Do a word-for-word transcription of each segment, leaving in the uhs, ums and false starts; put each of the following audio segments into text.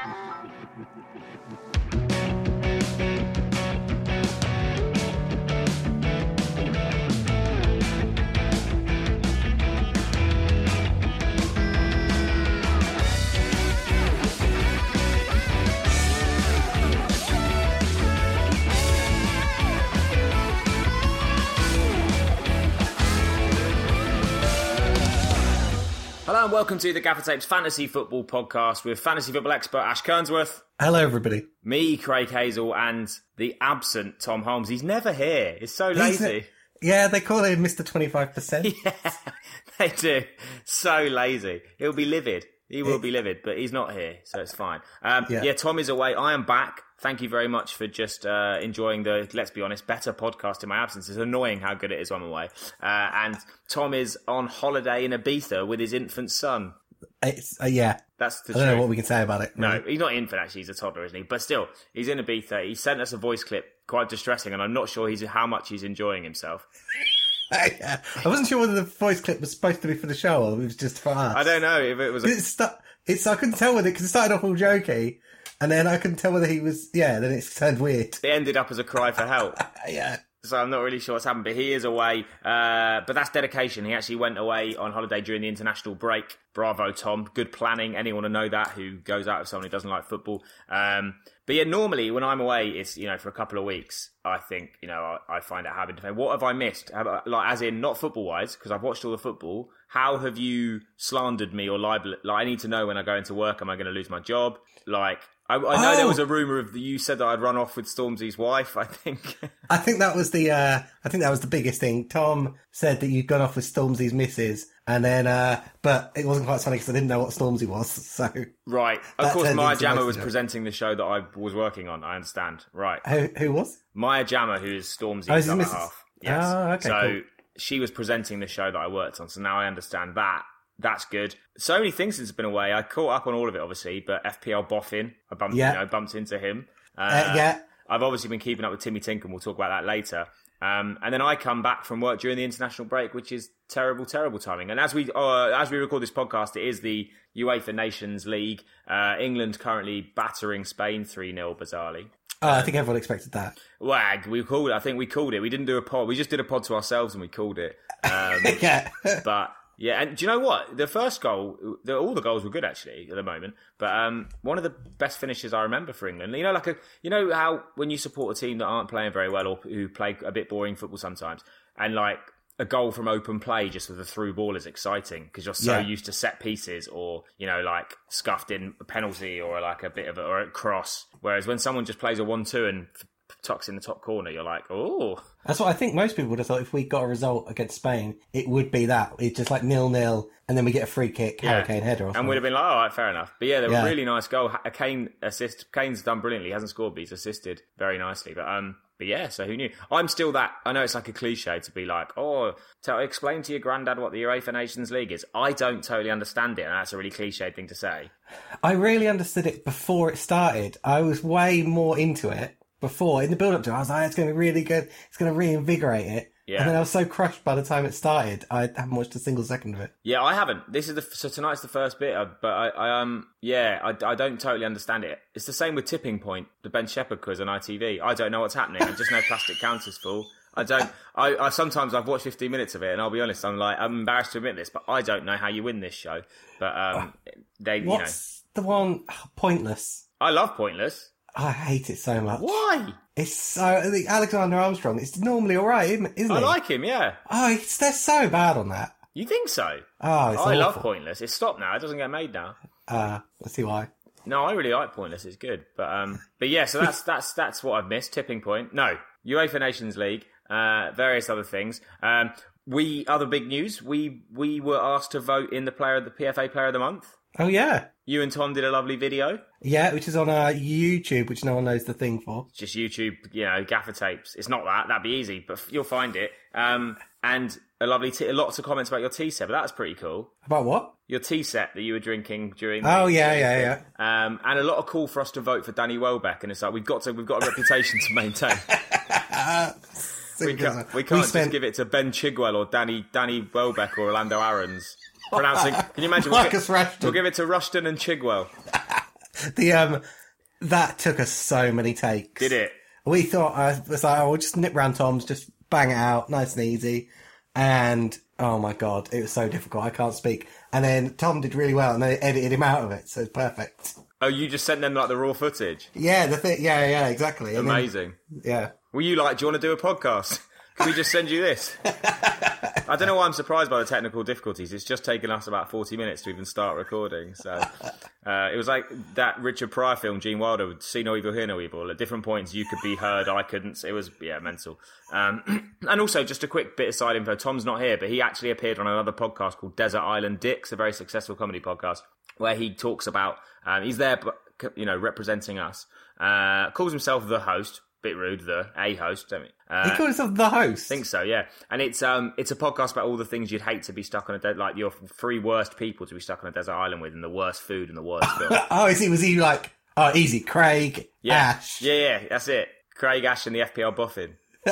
Hello and welcome to the Gaffer Tapes Fantasy Football Podcast with fantasy football expert Ash Kernsworth. Hello, everybody. Me, Craig Hazel, and the absent Tom Holmes. He's never here. He's so lazy. He's, yeah, they call him Mister twenty-five percent. Yeah, they do. So lazy. He'll be livid. He will be livid, but he's not here, so it's fine. Um, yeah. yeah, Tom is away. I am back. Thank you very much for just uh, enjoying the, let's be honest, better podcast in my absence. It's annoying how good it is when I'm away. Uh, and Tom is on holiday in Ibiza with his infant son. It's, uh, yeah. That's the I don't truth. know what we can say about it. No, he's not infant, actually. He's a toddler, isn't he? But still, he's in Ibiza. He sent us a voice clip, quite distressing, and I'm not sure he's how much he's enjoying himself. Yeah. I wasn't sure whether the voice clip was supposed to be for the show or it was just for us. I don't know if it was. A... It's, st- it's I couldn't tell whether because it started off all jokey, and then I couldn't tell whether he was. Yeah, then it turned weird. It ended up as a cry for help. Yeah. So I'm not really sure what's happened, but he is away. Uh, but that's dedication. He actually went away on holiday during the international break. Bravo, Tom. Good planning. Anyone to know that who goes out with someone who doesn't like football. Um, but yeah, normally when I'm away, it's, you know, for a couple of weeks, I think, you know, I, I find it having to say, what have I missed? Have I, like, as in, not football-wise, because I've watched all the football. How have you slandered me or libeled? Like, I need to know when I go into work, am I going to lose my job? Like, I, I know oh. there was a rumour of you said that I'd run off with Stormzy's wife, I think. I think that was the uh, I think that was the biggest thing. Tom said that you'd gone off with Stormzy's missus, and then uh, but it wasn't quite funny because I didn't know what Stormzy was. So right, of course, Maya Jama was presenting the show that I was working on. I understand. Right, who who was Maya Jama, who is Stormzy's oh, other half. Yes. Oh, okay. So cool. She was presenting the show that I worked on. So now I understand that. That's good. So many things since it's been away. I caught up on all of it, obviously, but F P L Boffin, I bumped, yeah. you know, bumped into him. Uh, uh, yeah. I've obviously been keeping up with Timmy Tinkham. We'll talk about that later. Um, and then I come back from work during the international break, which is terrible, terrible timing. And as we uh, as we record this podcast, it is the UEFA Nations League. Uh, England currently battering Spain three nil, bizarrely. Oh, I think everyone expected that. Wag, we called it. I think we called it. We didn't do a pod. We just did a pod to ourselves and we called it. Um, yeah. But... Yeah, and do you know what? The first goal, the, all the goals were good actually at the moment. But um, one of the best finishes I remember for England. You know, like a, you know how when you support a team that aren't playing very well or who play a bit boring football sometimes, and like a goal from open play just with a through ball is exciting because you're so yeah. used to set pieces or, you know, like scuffed in a penalty or like a bit of a, or a cross. Whereas when someone just plays a one two and tucks in the top corner, you're like, oh. That's what I think most people would have thought if we got a result against Spain, it would be that. It's just like nil-nil, and then we get a free kick, yeah. Hurricane header or something. And we'd have been like, all right, fair enough. But yeah, they were yeah. really nice goal. A Kane assist. Kane's done brilliantly. He hasn't scored, but he's assisted very nicely. But um, but yeah, so who knew? I'm still that. I know it's like a cliche to be like, oh, tell, explain to your granddad what the UEFA Nations League is. I don't totally understand it, and that's a really cliche thing to say. I really understood it before it started. I was way more into it. Before, in the build-up to it, I was like, it's going to be really good. It's going to reinvigorate it. Yeah. And then I was so crushed by the time it started, I haven't watched a single second of it. Yeah, I haven't. This is the so tonight's the first bit, of, but I, I um yeah, I, I don't totally understand it. It's the same with Tipping Point, the Ben Shepherd quiz on I T V. I don't know what's happening. I just know plastic counters full. I don't. I, I sometimes I've watched fifteen minutes of it, and I'll be honest, I'm like, I'm embarrassed to admit this, but I don't know how you win this show. But um, they, what's you know, the one? Oh, Pointless. I love Pointless. I hate it so much. Why? It's so... I think Alexander Armstrong, it's normally all right, isn't, isn't I he? I like him, yeah. Oh, it's, they're so bad on that. You think so? Oh, it's I awful. love Pointless. It's stopped now. It doesn't get made now. Uh, let's see why. No, I really like Pointless. It's good. But um, but yeah, so that's that's that's what I've missed. Tipping Point. No. UEFA Nations League. Uh, various other things. Um, we... Other big news. We, we were asked to vote in the player, the P F A Player of the Month. Oh, yeah. You and Tom did a lovely video. Yeah, which is on uh, YouTube, which no one knows the thing for. It's just YouTube, you know, gaffer tapes. It's not that. That'd be easy, but you'll find it. Um, and a lovely, tea, lots of comments about your tea set, but that's pretty cool. About what? Your tea set that you were drinking during. Oh the, yeah, yeah, yeah. Um, and a lot of call for us to vote for Danny Welbeck, and it's like we've got to, we've got a reputation to maintain. we can't, we can't we spent... just give it to Ben Chigwell or Danny Danny Welbeck or Orlando Aarons. Pronouncing, can you imagine? Marcus we'll, Rashton. We'll give it to Rushton and Chigwell. the um, that took us so many takes. Did it? We thought I was like, oh, we'll just nip round Tom's, just bang it out, nice and easy. And oh my god, it was so difficult. I can't speak. And then Tom did really well, and they edited him out of it, so it's perfect. Oh, you just sent them like the raw footage? Yeah, the thing. Yeah, yeah, exactly. And Amazing. Then, yeah. Were you like, do you want to do a podcast? Can we just send you this? I don't know why I'm surprised by the technical difficulties. It's just taken us about forty minutes to even start recording. So uh, it was like that Richard Pryor film, Gene Wilder, See No Evil, Hear No Evil. At different points, you could be heard, I couldn't. It was, yeah, mental. Um, and also, just a quick bit of side info. Tom's not here, but he actually appeared on another podcast called Desert Island Dicks, a very successful comedy podcast, where he talks about, um, he's there, you know, representing us. Uh, calls himself the host. Bit rude, the a host, don't we? Uh, he calls himself the host. I think so, yeah. And it's um, it's a podcast about all the things you'd hate to be stuck on a desert, like your three worst people to be stuck on a desert island with, and the worst food and the worst film. Oh, is he? Was he like? Oh, easy, Craig, yeah. Ash. Yeah, yeah, that's it. Craig, Ash, and the F P L Buffin.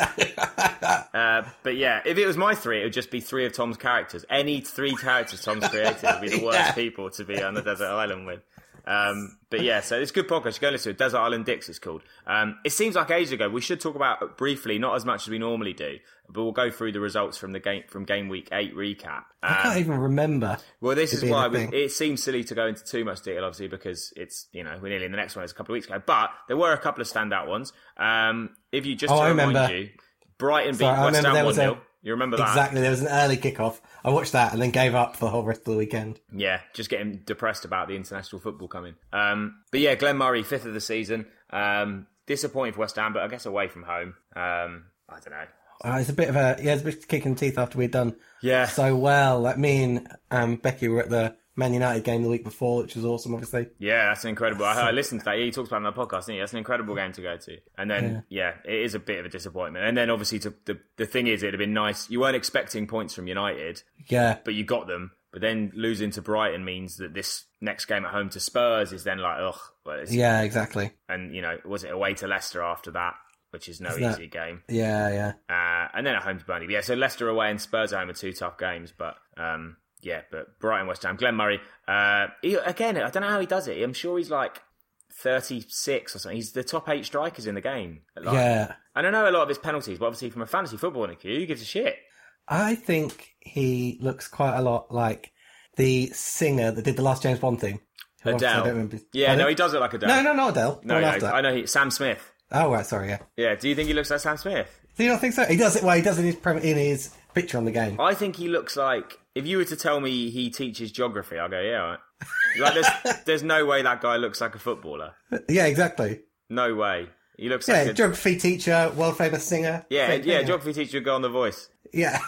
uh, but yeah, if it was my three, it would just be three of Tom's characters. Any three characters Tom's created would be the worst yeah. people to be on the desert island with. Um, but yeah, so it's a good podcast. You go listen to it. Desert Island Dicks, it's called. Um, it seems like ages ago. We should talk about briefly, not as much as we normally do, but we'll go through the results from the game from game week eight recap. Um, I can't even remember. Well, this is why we, it seems silly to go into too much detail, obviously, because it's, you know, we're nearly in the next one. It's a couple of weeks ago, but there were a couple of standout ones. Um, if you just oh, to I remind remember. you, Brighton beat Sorry, West Ham one nil. A... You remember that? Exactly. There was an early kickoff. I watched that and then gave up for the whole rest of the weekend. Yeah, just getting depressed about the international football coming. Um, but yeah, Glenn Murray, fifth of the season. Um, disappointing for West Ham, but I guess away from home. Um, I don't know. Uh, it's a bit of a yeah, it's a bit of kicking teeth after we'd done yeah. so well. Like me and um, Becky were at the Man United game the week before, which was awesome, obviously. Yeah, that's incredible. I, heard, I listened to that. Yeah, he talks about it on the podcast, didn't he? That's an incredible game to go to. And then, yeah, yeah it is a bit of a disappointment. And then, obviously, to, the the thing is, it'd have been nice. You weren't expecting points from United. Yeah. But you got them. But then losing to Brighton means that this next game at home to Spurs is then like, ugh. Well, yeah, exactly. And, you know, was it away to Leicester after that? Which is no Isn't easy that, game. Yeah, yeah. Uh, and then at home to Burnley. But yeah, so Leicester away and Spurs at home are two tough games. But... Um, Yeah, but Brighton, West Ham, Glenn Murray. Uh, he, again, I don't know how he does it. I'm sure he's like thirty-six or something. He's the top eight strikers in the game. Like, yeah. I don't know a lot of his penalties, but obviously from a fantasy football point of view, who gives a shit? I think he looks quite a lot like the singer that did the last James Bond thing. Adele. I don't yeah, no, he does look like Adele. No, no, not Adele. No, no I know. He, Sam Smith. Oh, right, sorry, yeah. Yeah, do you think he looks like Sam Smith? Do you not think so? He does it. Well, he does it in his, in his picture on the game. I think he looks like... If you were to tell me he teaches geography, I'll go, yeah, all right. Like, there's, there's no way that guy looks like a footballer. Yeah, exactly. No way. He looks yeah, like a... geography teacher, world-famous singer. Yeah, yeah, thing, geography yeah. teacher would go on The Voice. Yeah.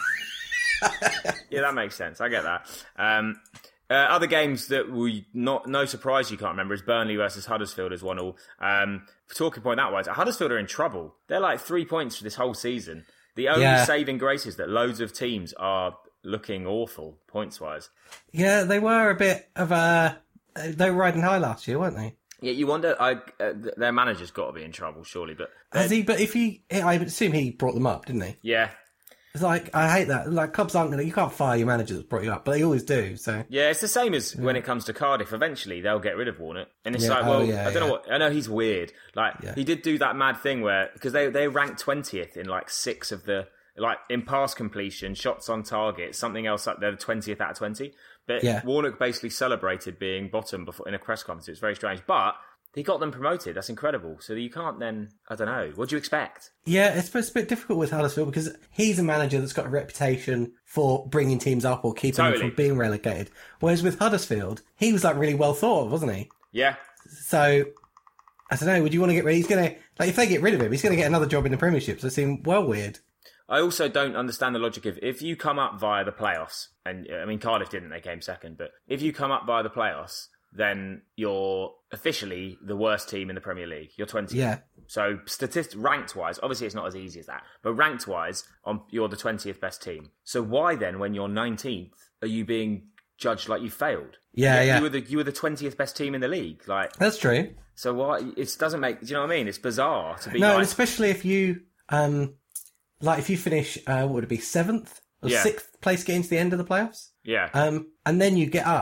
Yeah, that makes sense. I get that. Um, uh, other games that we not no surprise you can't remember is Burnley versus Huddersfield as one all. Um, for talking point that wise, Huddersfield are in trouble. They're like three points for this whole season. The only yeah. saving grace is that loads of teams are looking awful points wise. Yeah, they were a bit of a. They were riding high last year, weren't they? Yeah, you wonder. I, uh, their manager's got to be in trouble, surely. But has he? But if he, I assume he brought them up, didn't he? Yeah. It's like, I hate that. Like, clubs aren't going to... You can't fire your manager that's brought you up, but they always do, so... Yeah, it's the same as yeah. when it comes to Cardiff. Eventually, they'll get rid of Warnock. And it's yeah, like, well, oh, yeah, I don't yeah. know what... I know he's weird. Like, yeah. he did do that mad thing where... Because they, they ranked twentieth in, like, six of the... Like, in pass completion, shots on target, something else like they're the twentieth out of twenty. But yeah. Warnock basically celebrated being bottom before in a press conference. It's very strange. But... He got them promoted. That's incredible. So you can't then... I don't know. What do you expect? Yeah, it's, it's a bit difficult with Huddersfield because he's a manager that's got a reputation for bringing teams up or keeping totally. them from being relegated. Whereas with Huddersfield, he was like really well thought of, wasn't he? Yeah. So, I don't know. Would you want to get rid... He's going to... Like, if they get rid of him, he's going to get another job in the Premiership. So it seems well weird. I also don't understand the logic of... If you come up via the playoffs... And, I mean, Cardiff didn't. They came second. But if you come up via the playoffs... then you're officially the worst team in the Premier League. You're twentieth. Yeah. So, statist ranked-wise, obviously it's not as easy as that, but ranked-wise, on, you're the twentieth best team. So why then, when you're nineteenth, are you being judged like you failed? Yeah, yeah. yeah. You were the you were the twentieth best team in the league. Like that's true. So why it doesn't make? Do you know what I mean? It's bizarre to be. No, like, especially if you um, like if you finish, uh, what would it be, seventh or yeah. sixth place getting to the end of the playoffs? Yeah. Um, and then you get up.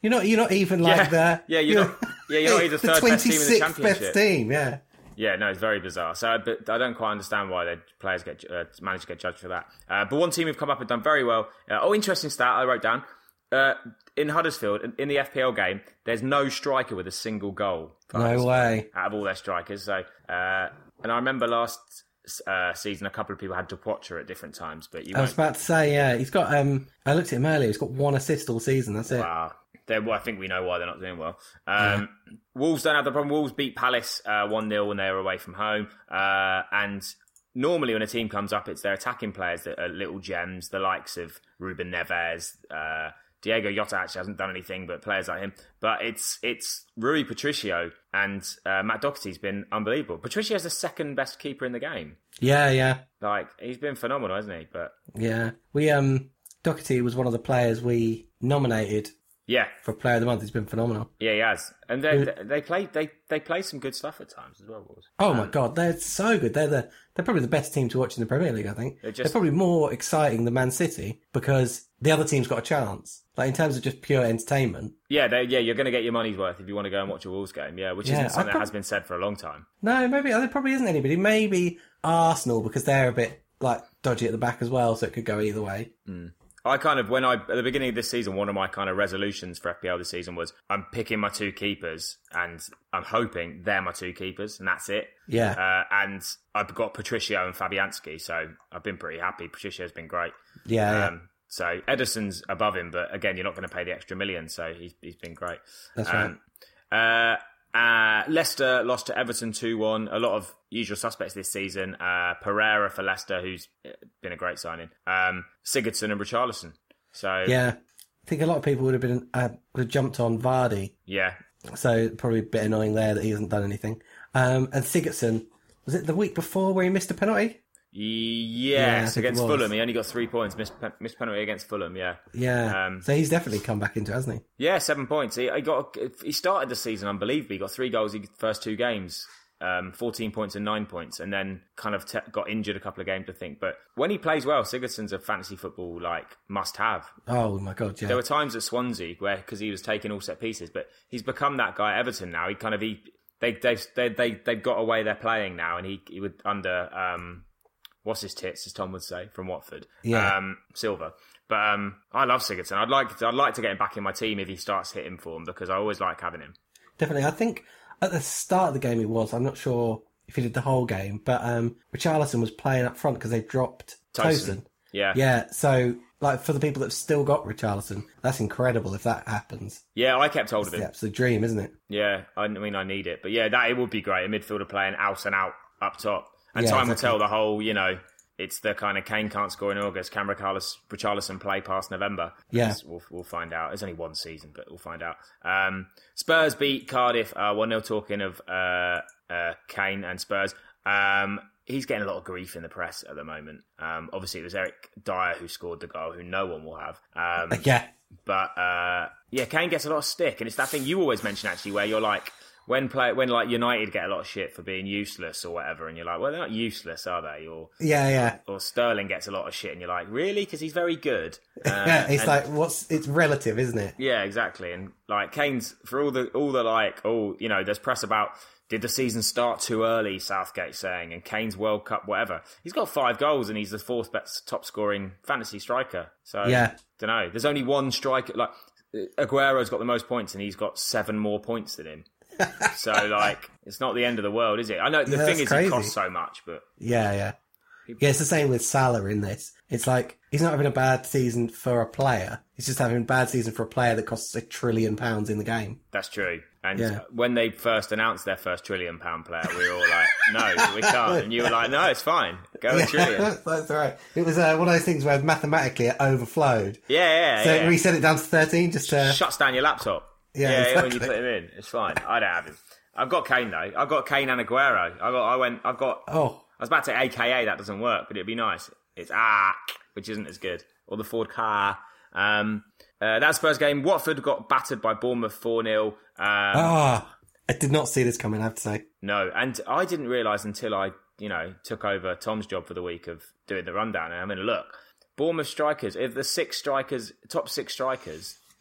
You're not. You're not even like yeah. the. Yeah, you're, you're not. Yeah, you're not even the third best team in the championship. Best team. Yeah. Yeah, no, it's very bizarre. So, but I don't quite understand why the players get uh, manage to get judged for that. Uh, but one team who've come up and done very well. Uh, oh, interesting stat I wrote down. Uh, in Huddersfield, in the F P L game, there's no striker with a single goal. No way. Out of all their strikers. So, uh, and I remember last uh, season, a couple of people had to watch her at different times. But you I was won't... about to say, yeah, he's got. Um, I looked at him earlier. He's got one assist all season. That's it. Wow. Well, I think we know why they're not doing well. Um, yeah. Wolves don't have the problem. Wolves beat Palace uh, one nil when they were away from home. Uh, and normally when a team comes up, it's their attacking players that are little gems, the likes of Ruben Neves. Uh, Diego Jota actually hasn't done anything, but players like him. But it's it's Rui Patricio and uh, Matt Doherty's been unbelievable. Patricio's the second best keeper in the game. Yeah, yeah. Like, he's been phenomenal, hasn't he? But yeah. We um Doherty was one of the players we nominated. Yeah, for Player of the Month, he's been phenomenal. Yeah, he has, and they they play they they play some good stuff at times as well. Wolves. Oh um, my god, they're so good. They're the they're probably the best team to watch in the Premier League. I think they're, just, they're probably more exciting than Man City because the other team's got a chance. Like in terms of just pure entertainment. Yeah, yeah, you're going to get your money's worth if you want to go and watch a Wolves game. Yeah, which yeah, isn't something prob- that has been said for a long time. No, maybe there probably isn't anybody. Maybe Arsenal because they're a bit like dodgy at the back as well, so it could go either way. Mm. I kind of, when I, at the beginning of this season, one of my kind of resolutions for F P L this season was I'm picking my two keepers and I'm hoping they're my two keepers and that's it. Yeah. Uh, and I've got Patricio and Fabianski, so I've been pretty happy. Patricio's been great. Yeah. Um, yeah. So Ederson's above him, but again, you're not going to pay the extra million, so he's he's been great. That's um, right. Uh, Uh, Leicester lost to Everton two one. A lot of usual suspects this season. Uh, Pereira for Leicester, who's been a great signing. Um, Sigurdsson and Richarlison. So yeah, I think a lot of people would have been uh, would have jumped on Vardy. Yeah. So probably a bit annoying there that he hasn't done anything. Um, and Sigurdsson, was it the week before where he missed a penalty? Yes, yeah, against Fulham. He only got three points. Missed, missed penalty against Fulham, yeah. Yeah. Um, so he's definitely come back into it, hasn't he? Yeah, seven points. He, he got. He started the season unbelievably. He got three goals in the first two games, um, fourteen points and nine points, and then kind of te- got injured a couple of games, I think. But when he plays well, Sigurdsson's a fantasy football like must-have. Oh my god, yeah. There were times at Swansea where because he was taking all set pieces, but he's become that guy at Everton now. He kind of he they they've they they they've got away they're playing now, and he he would under. Um, What's his tits, as Tom would say, from Watford? Yeah, um, Silva. But um, I love Sigurdsson. I'd like to, I'd like to get him back in my team if he starts hitting form because I always like having him. Definitely, I think at the start of the game he was. I'm not sure if he did the whole game, but um, Richarlison was playing up front because they dropped Tosin. Yeah, yeah. So, like for the people that've still got Richarlison, that's incredible if that happens. Yeah, I kept hold it's of him. The absolute dream, isn't it? Yeah, I mean I need it, but yeah, that it would be great. A midfielder playing out and out up top. And yeah, time exactly. will tell the whole, you know, it's the kind of Kane can't score in August, can Richarlison play past November? Yeah. We'll, we'll find out. It's only one season, but we'll find out. Um, Spurs beat Cardiff uh, one nil, talking of uh, uh, Kane and Spurs. Um, he's getting a lot of grief in the press at the moment. Um, obviously, it was Eric Dyer who scored the goal, who no one will have. Um, yeah. But, uh, yeah, Kane gets a lot of stick. And it's that thing you always mention, actually, where you're like, When play when like United get a lot of shit for being useless or whatever, and you're like, well, they're not useless, are they? Or yeah, yeah. Or Sterling gets a lot of shit, and you're like, really? Because he's very good. Uh, yeah, it's and, like what's it's relative, isn't it? Yeah, exactly. And like Kane's for all the all the like, oh, you know, there's press about did the season start too early? Southgate saying, and Kane's World Cup, whatever. He's got five goals, and he's the fourth best top scoring fantasy striker. So yeah, don't know. There's only one striker. Like Aguero's got the most points, and he's got seven more points than him. So, like, it's not the end of the world, is it? I know the yeah, thing is crazy. He costs so much, but... Yeah, yeah. Yeah, it's the same with Salah in this. It's like, he's not having a bad season for a player. He's just having a bad season for a player that costs a trillion pounds in the game. That's true. And yeah. when they first announced their first trillion pound player, we were all like, no, we can't. And you were like, no, it's fine. Go yeah, a trillion. That's right. It was uh, one of those things where mathematically it overflowed. Yeah, yeah, So yeah. we set it down to thirteen just to... Shuts down your laptop. Yeah, yeah, exactly. when you put him in. It's fine. I don't have him. I've got Kane though. I've got Kane and Aguero. I got. I went. I've got. Oh, I was about to say A K A. That doesn't work, but it'd be nice. It's ah, which isn't as good. Or the Ford car. Um, uh, that Spurs game. Watford got battered by Bournemouth four nil. Um, oh, I did not see this coming. I have to say. No, and I didn't realise until I, you know, took over Tom's job for the week of doing the rundown. And I mean, look, Bournemouth strikers. If the six strikers, top six strikers,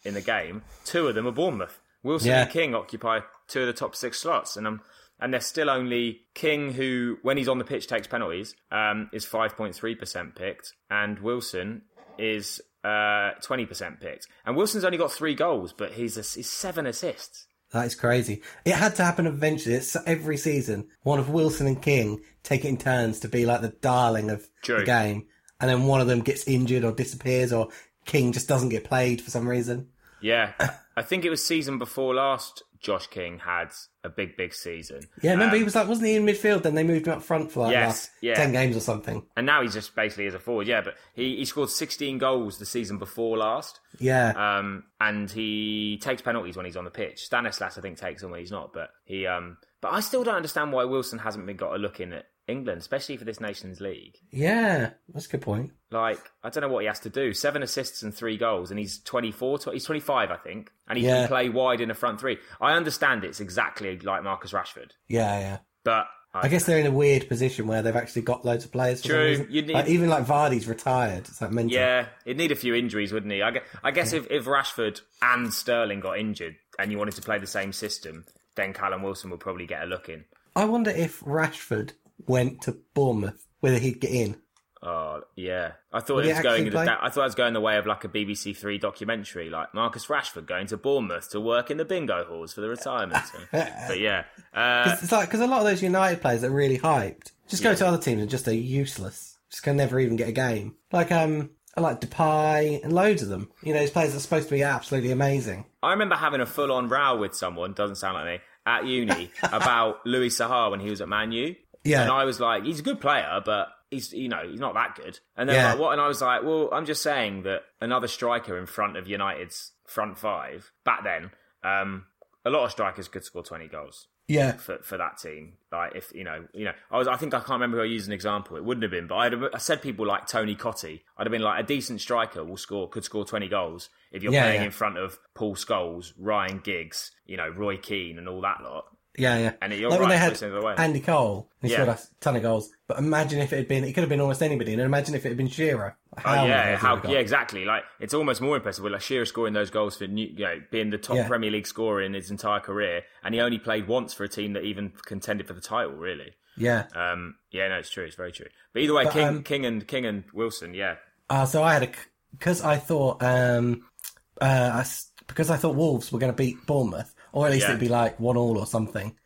in the game, two of them are Bournemouth. Wilson yeah. and King occupy two of the top six slots, and um, and there's still only King, who, when he's on the pitch, takes penalties, um, is five point three percent picked, and Wilson is uh, twenty percent picked. And Wilson's only got three goals, but he's, a, he's seven assists. That is crazy. It had to happen eventually. It's every season, one of Wilson and King take it in turns to be like the darling of True. the game, and then one of them gets injured or disappears, or King just doesn't get played for some reason. Yeah, I think it was season before last, Josh King had a big, big season. Yeah, remember um, he was like, wasn't he in midfield? Then they moved him up front for like yes, last yeah. ten games or something. And now he's just basically as a forward, yeah. But he, he scored sixteen goals the season before last. Yeah. Um, and he takes penalties when he's on the pitch. Stanislas, I think, takes them when he's not. But he, um, but I still don't understand why Wilson hasn't been got a look in at England, especially for this Nations League. Yeah, that's a good point. Like, I don't know what he has to do. Seven assists and three goals, and he's twenty-four, he's twenty-five, I think, and he yeah. can play wide in the front three. I understand it's exactly like Marcus Rashford. Yeah, yeah. But I, I guess they're in a weird position where they've actually got loads of players. For True. You'd need... like, even like Vardy's retired. It's like mental. Yeah, he'd need a few injuries, wouldn't he? I guess, I guess yeah. if, if Rashford and Sterling got injured and you wanted to play the same system, then Callum Wilson would probably get a look in. I wonder if Rashford went to Bournemouth, whether he'd get in. Oh yeah, I thought Would it was going. The, I thought it was going the way of like a B B C Three documentary, like Marcus Rashford going to Bournemouth to work in the bingo halls for the retirement. But yeah, uh, Cause it's like because a lot of those United players are really hyped. Just go yeah. to other teams and just they're useless. Just can never even get a game. Like um, I like Depay and loads of them. You know, these players are supposed to be absolutely amazing. I remember having a full-on row with someone. Doesn't sound like me at uni about Louis Saha when he was at Man U. Yeah, and I was like, he's a good player, but he's, you know, he's not that good. And then yeah. like, what? And I was like, well, I'm just saying that another striker in front of United's front five back then, um, a lot of strikers could score twenty goals. Yeah, for for that team. Like if you know, you know, I was, I think I can't remember who I used an example. It wouldn't have been, but I'd have, I said people like Tony Cottee. I'd have been like, a decent striker will score, could score twenty goals if you're yeah, playing yeah. in front of Paul Scholes, Ryan Giggs, you know, Roy Keane, and all that lot. Yeah, yeah. And you're like right, when they had Andy Cole, he yeah. scored a ton of goals. But imagine if it had been, it could have been almost anybody. And imagine if it had been Shearer. How oh, yeah, how, yeah, exactly. Like, it's almost more impressive with like Shearer scoring those goals for, New, you know, being the top yeah. Premier League scorer in his entire career. And he only played once for a team that even contended for the title, really. Yeah. Um, yeah, no, it's true. It's very true. But either way, but, King, um, King and King and Wilson, yeah. Uh, so I had a, because I thought, um, uh, I, because I thought Wolves were going to beat Bournemouth, or at least yeah. it'd be like one all or something.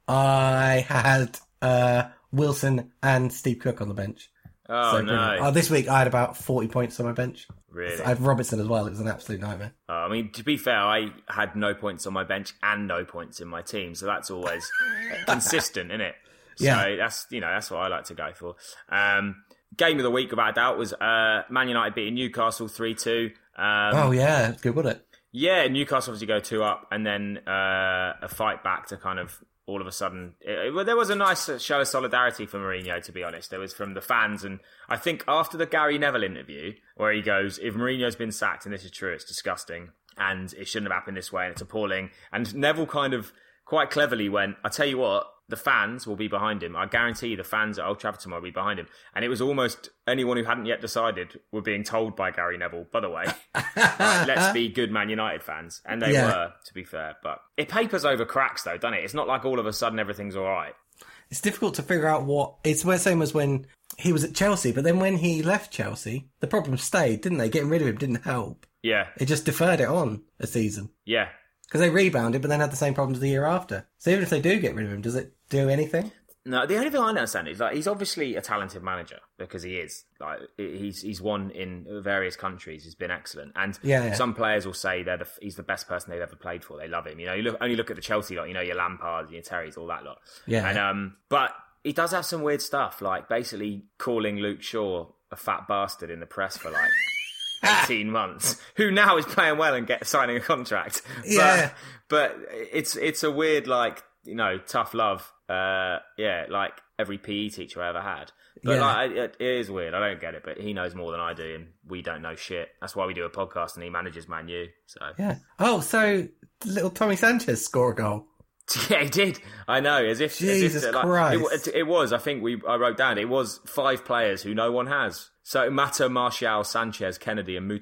I had uh, Wilson and Steve Cook on the bench. Oh, so, no. Oh, this week I had about forty points on my bench. Really? I had Robertson as well. It was an absolute nightmare. Uh, I mean, to be fair, I had no points on my bench and no points in my team, so that's always consistent, isn't it? So yeah. that's, you know, that's what I like to go for. Um, game of the week, without a doubt, was uh, Man United beating Newcastle three two. Um, oh, yeah. It's good, wasn't it? Yeah, Newcastle obviously go two up, and then uh, a fight back to kind of all of a sudden, it, it, there was a nice show of solidarity for Mourinho, to be honest. There was from the fans, and I think after the Gary Neville interview, where he goes, if Mourinho's been sacked, and this is true, it's disgusting, and it shouldn't have happened this way, and it's appalling, and Neville kind of quite cleverly went, I tell you what, the fans will be behind him. I guarantee you the fans at Old Trafford tomorrow will be behind him. And it was almost anyone who hadn't yet decided were being told by Gary Neville, by the way, right, let's be good Man United fans. And they yeah. were, to be fair. But it papers over cracks, though, doesn't it? It's not like all of a sudden everything's all right. It's difficult to figure out what... It's the same as when he was at Chelsea, but then when he left Chelsea, the problem stayed, didn't they? Getting rid of him didn't help. Yeah. It just deferred it on a season. Yeah. Because they rebounded, but then had the same problems the year after. So even if they do get rid of him, does it do anything? No, the only thing I understand is like he's obviously a talented manager because he is. Like he's he's won in various countries. He's been excellent, and yeah, yeah. some players will say they're the, he's the best person they've ever played for. They love him. You know, you look, only look at the Chelsea lot. You know, your Lampards, your Terrys, all that lot. Yeah, and um, but he does have some weird stuff, like basically calling Luke Shaw a fat bastard in the press for like eighteen months, who now is playing well and get signing a contract. Yeah, but, but it's it's a weird like you know tough love. Uh, yeah, like every P E teacher I ever had. But yeah. like, it, it is weird. I don't get it, but he knows more than I do, and we don't know shit. That's why we do a podcast, and he manages Man U. So yeah. Oh, so little Tommy Sanchez score a goal. Yeah, he did. I know. As if Jesus as if, like, Christ. It, it was. I think we. I wrote down. It was five players who no one has. So Mata, Martial, Sanchez, Kennedy, and Muto,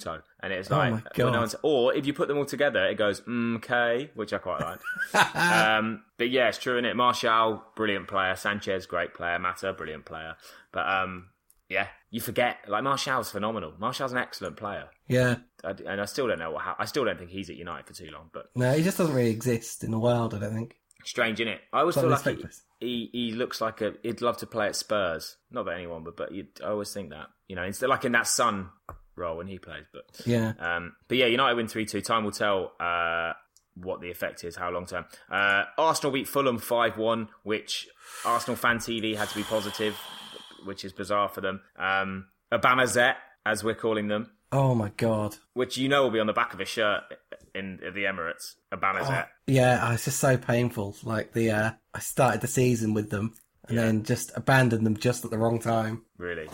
And it's like, oh my God. Well, no one's, or if you put them all together, it goes, mm, okay, which I quite like. um, but yeah, it's true, isn't it? Martial, brilliant player. Sanchez, great player. Mata, brilliant player. But um, yeah, you forget, like, Martial's phenomenal. Martial's an excellent player. Yeah. I, and I still don't know what, how, I still don't think he's at United for too long. But no, he just doesn't really exist in the world, I don't think. Strange, innit? I always feel Like like he, he, he looks like a, he'd love to play at Spurs. Not that anyone would, but you'd, I always think that. You know, instead, like in that Son role when he plays. But yeah, um, but yeah, United win three two. Time will tell uh, what the effect is, how long term. Uh, Arsenal beat Fulham five one, which Arsenal Fan T V had to be positive, which is bizarre for them. Um, Obama Zet, as we're calling them. Oh my God. Which you know will be on the back of a shirt in, in the Emirates. Obama Zet. Oh, yeah, oh, it's just so painful. Like the uh, I started the season with them and yeah. then just abandoned them just at the wrong time. Really?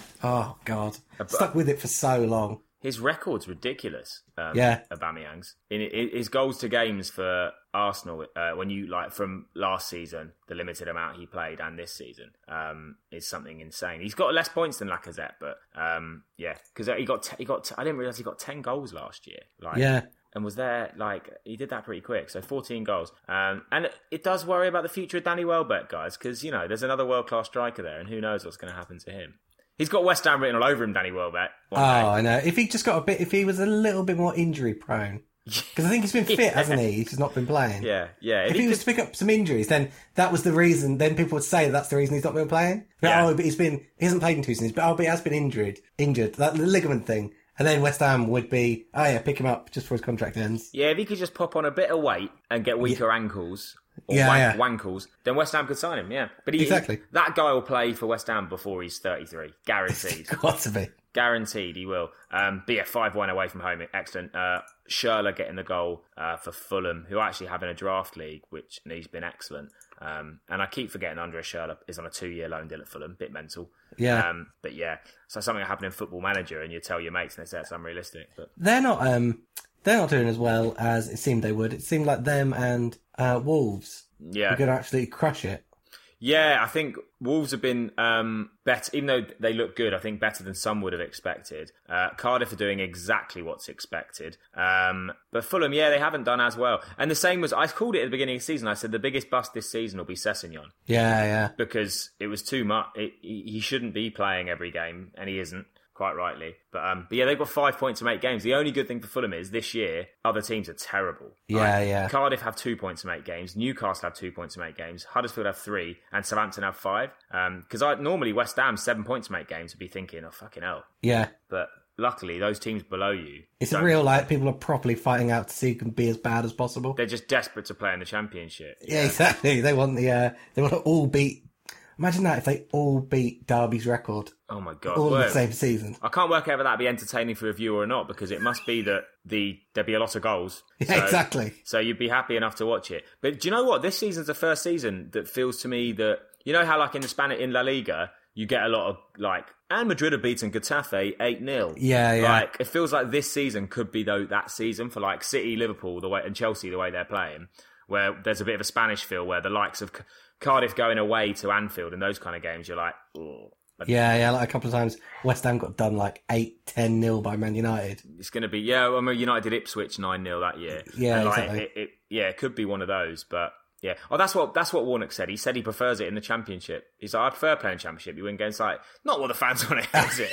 Oh God, stuck with it for so long. His record's ridiculous. Um, yeah, Aubameyang's in, in his goals to games for Arsenal. Uh, when you like from last season, the limited amount he played, and this season, um, is something insane. He's got less points than Lacazette, but um, yeah, because he got t- he got. T- I didn't realize he got ten goals last year. Like, yeah. And was there, like, he did that pretty quick. So fourteen goals. Um, and it does worry about the future of Danny Welbeck, guys, because, you know, there's another world-class striker there, and who knows what's going to happen to him. He's got West Ham written all over him, Danny Welbeck. Oh, I know. If he just got a bit, if he was a little bit more injury prone. Because I think he's been fit, yeah. hasn't he? He's just not been playing. Yeah, yeah. If, if he, he was could... to pick up some injuries, then that was the reason, then people would say that's the reason he's not been playing. But, yeah. Oh, but he's been, he hasn't played in two seasons, but oh, but he has been injured. Injured. That the ligament thing. And then West Ham would be, oh yeah, pick him up just before his contract ends. Yeah, if he could just pop on a bit of weight and get weaker yeah. ankles, or yeah, wank, yeah. wankles, then West Ham could sign him, yeah. But he, exactly. he, that guy will play for West Ham before he's thirty-three. Guaranteed. Got to be. Guaranteed he will. Um, but yeah, five one away from home, excellent. Uh, Schürrle getting the goal uh, for Fulham, who are actually having a draft league, which and he's been excellent. Um, and I keep forgetting Andrea Schürrle is on a two-year loan deal at Fulham, bit mental. Yeah. Um, but yeah, so something that happened in Football Manager, and you tell your mates, and they say it's unrealistic. But they're not. Um, they're not doing as well as it seemed they would. It seemed like them and uh, Wolves yeah. were going to actually crush it. Yeah, I think Wolves have been um, better, even though they look good, I think better than some would have expected. Uh, Cardiff are doing exactly what's expected. Um, but Fulham, yeah, they haven't done as well. And the same was, I called it at the beginning of the season, I said the biggest bust this season will be Sessegnon. Yeah, yeah. Because it was too much. It, he shouldn't be playing every game, and he isn't. Quite rightly. But, um, but yeah, they've got five points to make games. The only good thing for Fulham is this year, other teams are terrible. Yeah, like, yeah. Cardiff have two points to make games. Newcastle have two points to make games. Huddersfield have three. And Southampton have five. Because um, I normally West Ham, seven points to make games, would be thinking, oh, fucking hell. Yeah. But luckily, those teams below you... It's a real, like, people are properly fighting out to see who can be as bad as possible. They're just desperate to play in the Championship. Yeah, yeah exactly. They want the, uh, they want to all beat... Imagine that if they all beat Derby's record. Oh my God. All well, in the same season. I can't work out whether that'd be entertaining for a viewer or not, because it must be that the there'd be a lot of goals. Yeah, so, exactly. So you'd be happy enough to watch it. But do you know what? This season's the first season that feels to me that, you know how like in the Spanish, in La Liga, you get a lot of like, and Madrid have beaten Getafe eight nil. Yeah, yeah. Like, it feels like this season could be though that season for like City, Liverpool, the way, and Chelsea, the way they're playing, where there's a bit of a Spanish feel where the likes of Cardiff going away to Anfield and those kind of games, you're like, oh. Yeah, yeah, like a couple of times West Ham got done like eight, ten nil by Man United. It's going to be, yeah, I mean, United did Ipswich nine nil that year. Yeah, and like, exactly. It, it, yeah, it could be one of those, but yeah. Oh, that's what that's what Warnock said. He said he prefers it in the Championship. He's like, I prefer playing Championship. You win games like, not what the fans want to hear, is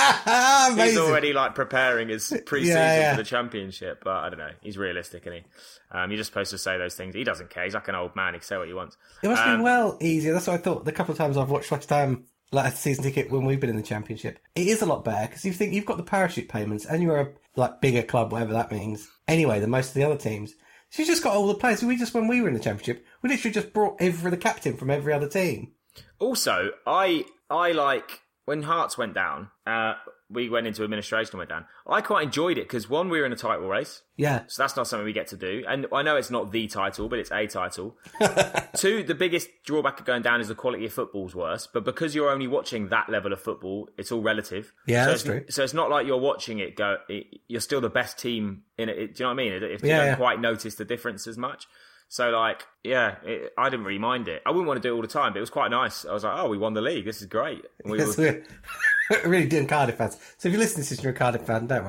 it? He's already like preparing his pre-season yeah, yeah. for the Championship, but I don't know. He's realistic, isn't he? Um, you're just supposed to say those things. He doesn't care. He's like an old man. He can say what he wants. It must um, be well easier. That's what I thought. The couple of times I've watched West Ham, like a season ticket when we've been in the Championship, it is a lot better because you think you've got the parachute payments and you're a like bigger club, whatever that means. Anyway, than most of the other teams. So you just got all the players. We just when we were in the Championship, we literally just brought every the captain from every other team. Also, I I like when Hearts went down. Uh, we went into administration and went down. I quite enjoyed it because one, we were in a title race. Yeah. So that's not something we get to do. And I know it's not the title, but it's a title. Two, the biggest drawback of going down is the quality of football's worse. But because you're only watching that level of football, it's all relative. Yeah, so that's true. So it's not like you're watching it go, it, you're still the best team in it. Do you know what I mean? If you yeah, don't yeah. quite notice the difference as much. So, like, yeah, it, I didn't really mind it. I wouldn't want to do it all the time, but it was quite nice. I was like, oh, we won the league. This is great. And we yes, were... we're really doing Cardiff fans. So if you're listening to this and you're a Cardiff fan, don't worry.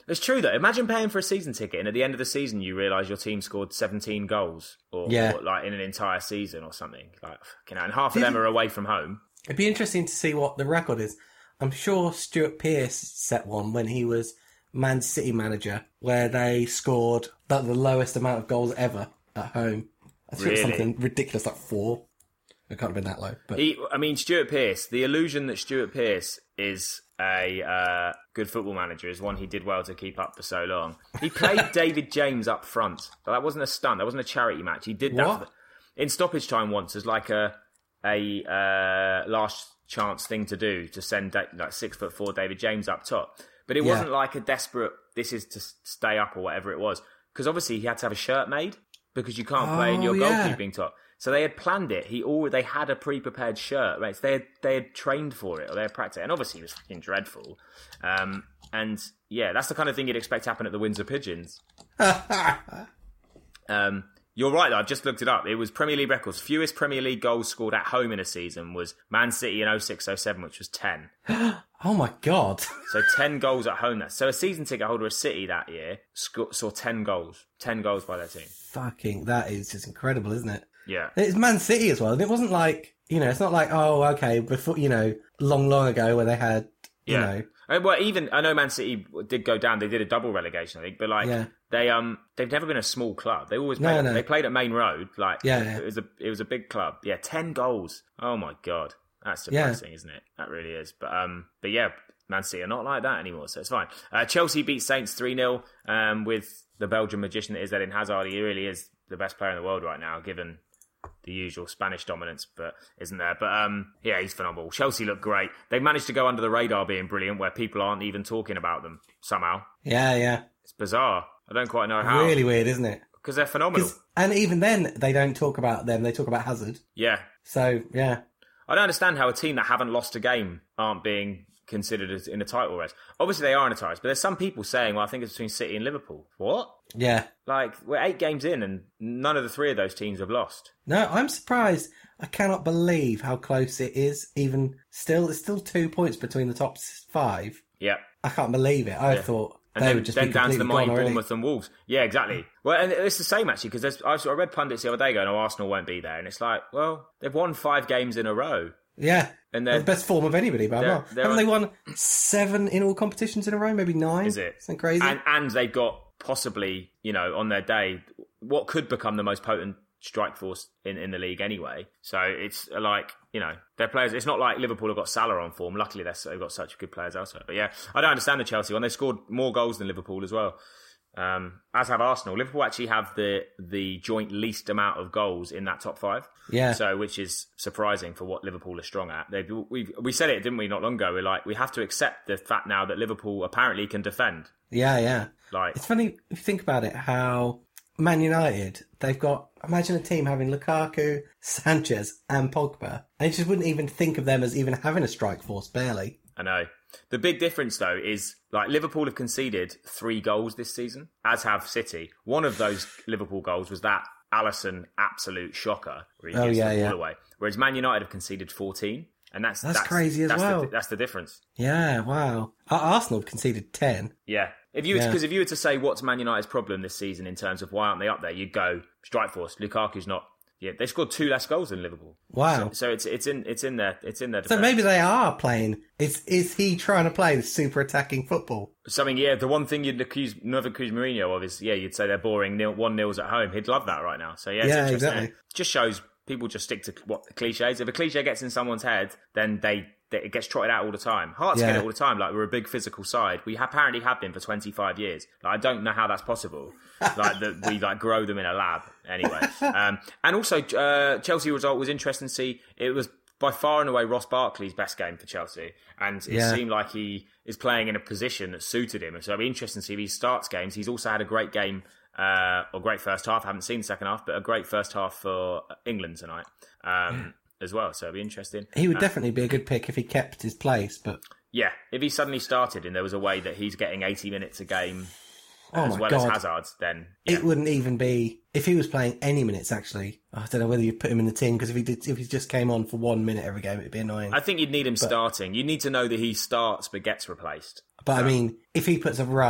It's true though. Imagine paying for a season ticket and at the end of the season you realise your team scored seventeen goals, or, yeah. or like in an entire season or something. Like, you know, and half of them are away from home. It'd be interesting to see what the record is. I'm sure Stuart Pearce set one when he was Man City manager, where they scored like the lowest amount of goals ever at home. I think really? it was something ridiculous, like four. It can't have been that low. But he, I mean, Stuart Pearce. The illusion that Stuart Pearce is a uh, good football manager is one he did well to keep up for so long. He played David James up front, but that wasn't a stunt. That wasn't a charity match. He did that What? for the, in stoppage time once as like a a uh, last chance thing to do to send like six foot four David James up top. But it Yeah. wasn't like a desperate, this is to stay up or whatever it was. Because obviously he had to have a shirt made because you can't play in Oh, your yeah. goalkeeping top. So they had planned it. He all they had a pre-prepared shirt. Right? So they had, they had trained for it or they had practiced it. And obviously it was fucking dreadful. Um, and yeah, that's the kind of thing you'd expect to happen at the Windsor Pigeons. um, you're right, though. I've just looked it up. It was Premier League records. Fewest Premier League goals scored at home in a season was Man City in oh six oh seven, which was ten. oh my god! So ten goals at home. That so a season ticket holder of City that year sco- saw ten goals. ten goals by their team. Fucking, that is just incredible, isn't it? Yeah. It's Man City as well. And it wasn't like, you know, it's not like, oh, okay, before, you know, long, long ago where they had, you Yeah. know. Uh, Well, even I know Man City did go down. They did a double relegation, I think. But like Yeah. they um they've never been a small club. They always No, played, no. they played at Main Road. Like Yeah, yeah. it was a it was a big club. Yeah, ten goals. Oh my god, that's depressing, isn't it? That really is. But um, but yeah, Man City are not like that anymore, so it's fine. Uh, Chelsea beat Saints three nil um, with the Belgian magician that is Eden Hazard. He really is the best player in the world right now, given the usual Spanish dominance, but isn't there? But um, yeah, he's phenomenal. Chelsea look great. They've managed to go under the radar being brilliant, where people aren't even talking about them somehow. Yeah, yeah. It's bizarre. I don't quite know how. Really weird, isn't it? Because they're phenomenal. 'Cause- and even then, they don't talk about them. They talk about Hazard. Yeah. So, yeah. I don't understand how a team that haven't lost a game aren't being considered as in a title race. Obviously, they are in a title race, but there's some people saying, well, I think it's between City and Liverpool. What? Yeah. Like, we're eight games in and none of the three of those teams have lost. No, I'm surprised. I cannot believe how close it is. Even still, there's still two points between the top s- five. Yeah. I can't believe it. I Yeah. thought And they then, would just then be down to the completely mighty gone already. Bournemouth and Wolves. Yeah, exactly. Well, and it's the same actually because I I read pundits the other day going, "Oh, Arsenal won't be there," and it's like, well, they've won five games in a row. Yeah. And the they're- best form of anybody, but they're- well. they're Haven't on- they won seven in all competitions in a row? Maybe nine? Is it? Isn't that crazy? And and they've got possibly, you know, on their day, what could become the most potent strike force in, in the league anyway. So it's like, you know, their players, it's not like Liverpool have got Salah on form. Luckily, they're, they've got such good players elsewhere. But yeah, I don't understand the Chelsea one. They scored more goals than Liverpool as well. Um, as have Arsenal. Liverpool actually have the the joint least amount of goals in that top five. Yeah. So, which is surprising for what Liverpool are strong at. They we we said it, didn't we, not long ago? We're like, we have to accept the fact now that Liverpool apparently can defend. Yeah, yeah. Like, It's funny if you think about it, how Man United, they've got, imagine a team having Lukaku, Sanchez and Pogba. And you just wouldn't even think of them as even having a strike force, barely. I know. The big difference, though, is like Liverpool have conceded three goals this season, as have City. One of those Liverpool goals was that Alisson absolute shocker where he Oh, gives yeah, the ball yeah. away. Whereas Man United have conceded fourteen. And that's, That's crazy as that's well. The, that's the difference. Yeah, wow. Ar- Arsenal conceded ten. Yeah. If you because Yeah. if you were to say what's Man United's problem this season in terms of why aren't they up there, you'd go strike force. Lukaku's not. Yeah, they scored two less goals than Liverpool. Wow. So, so it's it's in it's in there it's in there. So maybe they are playing. Is is he trying to play the super attacking football? Something, yeah. The one thing you'd accuse never accuse Mourinho of is, yeah, you'd say they're boring nil, one nils at home. He'd love that right now. So yeah, it's Yeah, interesting. exactly. It just shows people just stick to what the cliches. If a cliche gets in someone's head, then they, they it gets trotted out all the time. Hearts Yeah. get it all the time. Like, we're a big physical side. We apparently have been for twenty-five years. Like, I don't know how that's possible. Like that we like grow them in a lab anyway. Um, and also uh, Chelsea result was interesting to see. It was by far and away Ross Barkley's best game for Chelsea, and it Yeah. seemed like he is playing in a position that suited him. So it'll be interesting to see if he starts games. He's also had a great game, uh, or great first half. I haven't seen the second half, but a great first half for England tonight um, as well. So it'll be interesting. He would Uh, definitely be a good pick if he kept his place, but yeah, if he suddenly started and there was a way that he's getting eighty minutes a game oh as my well god, as Hazard's, then yeah. it wouldn't even be if he was playing any minutes. Actually, I don't know whether you'd put him in the team because if he did, if he just came on for one minute every game, it'd be annoying. I think you'd need him starting. You need to know that he starts but gets replaced. But I mean, if he puts a run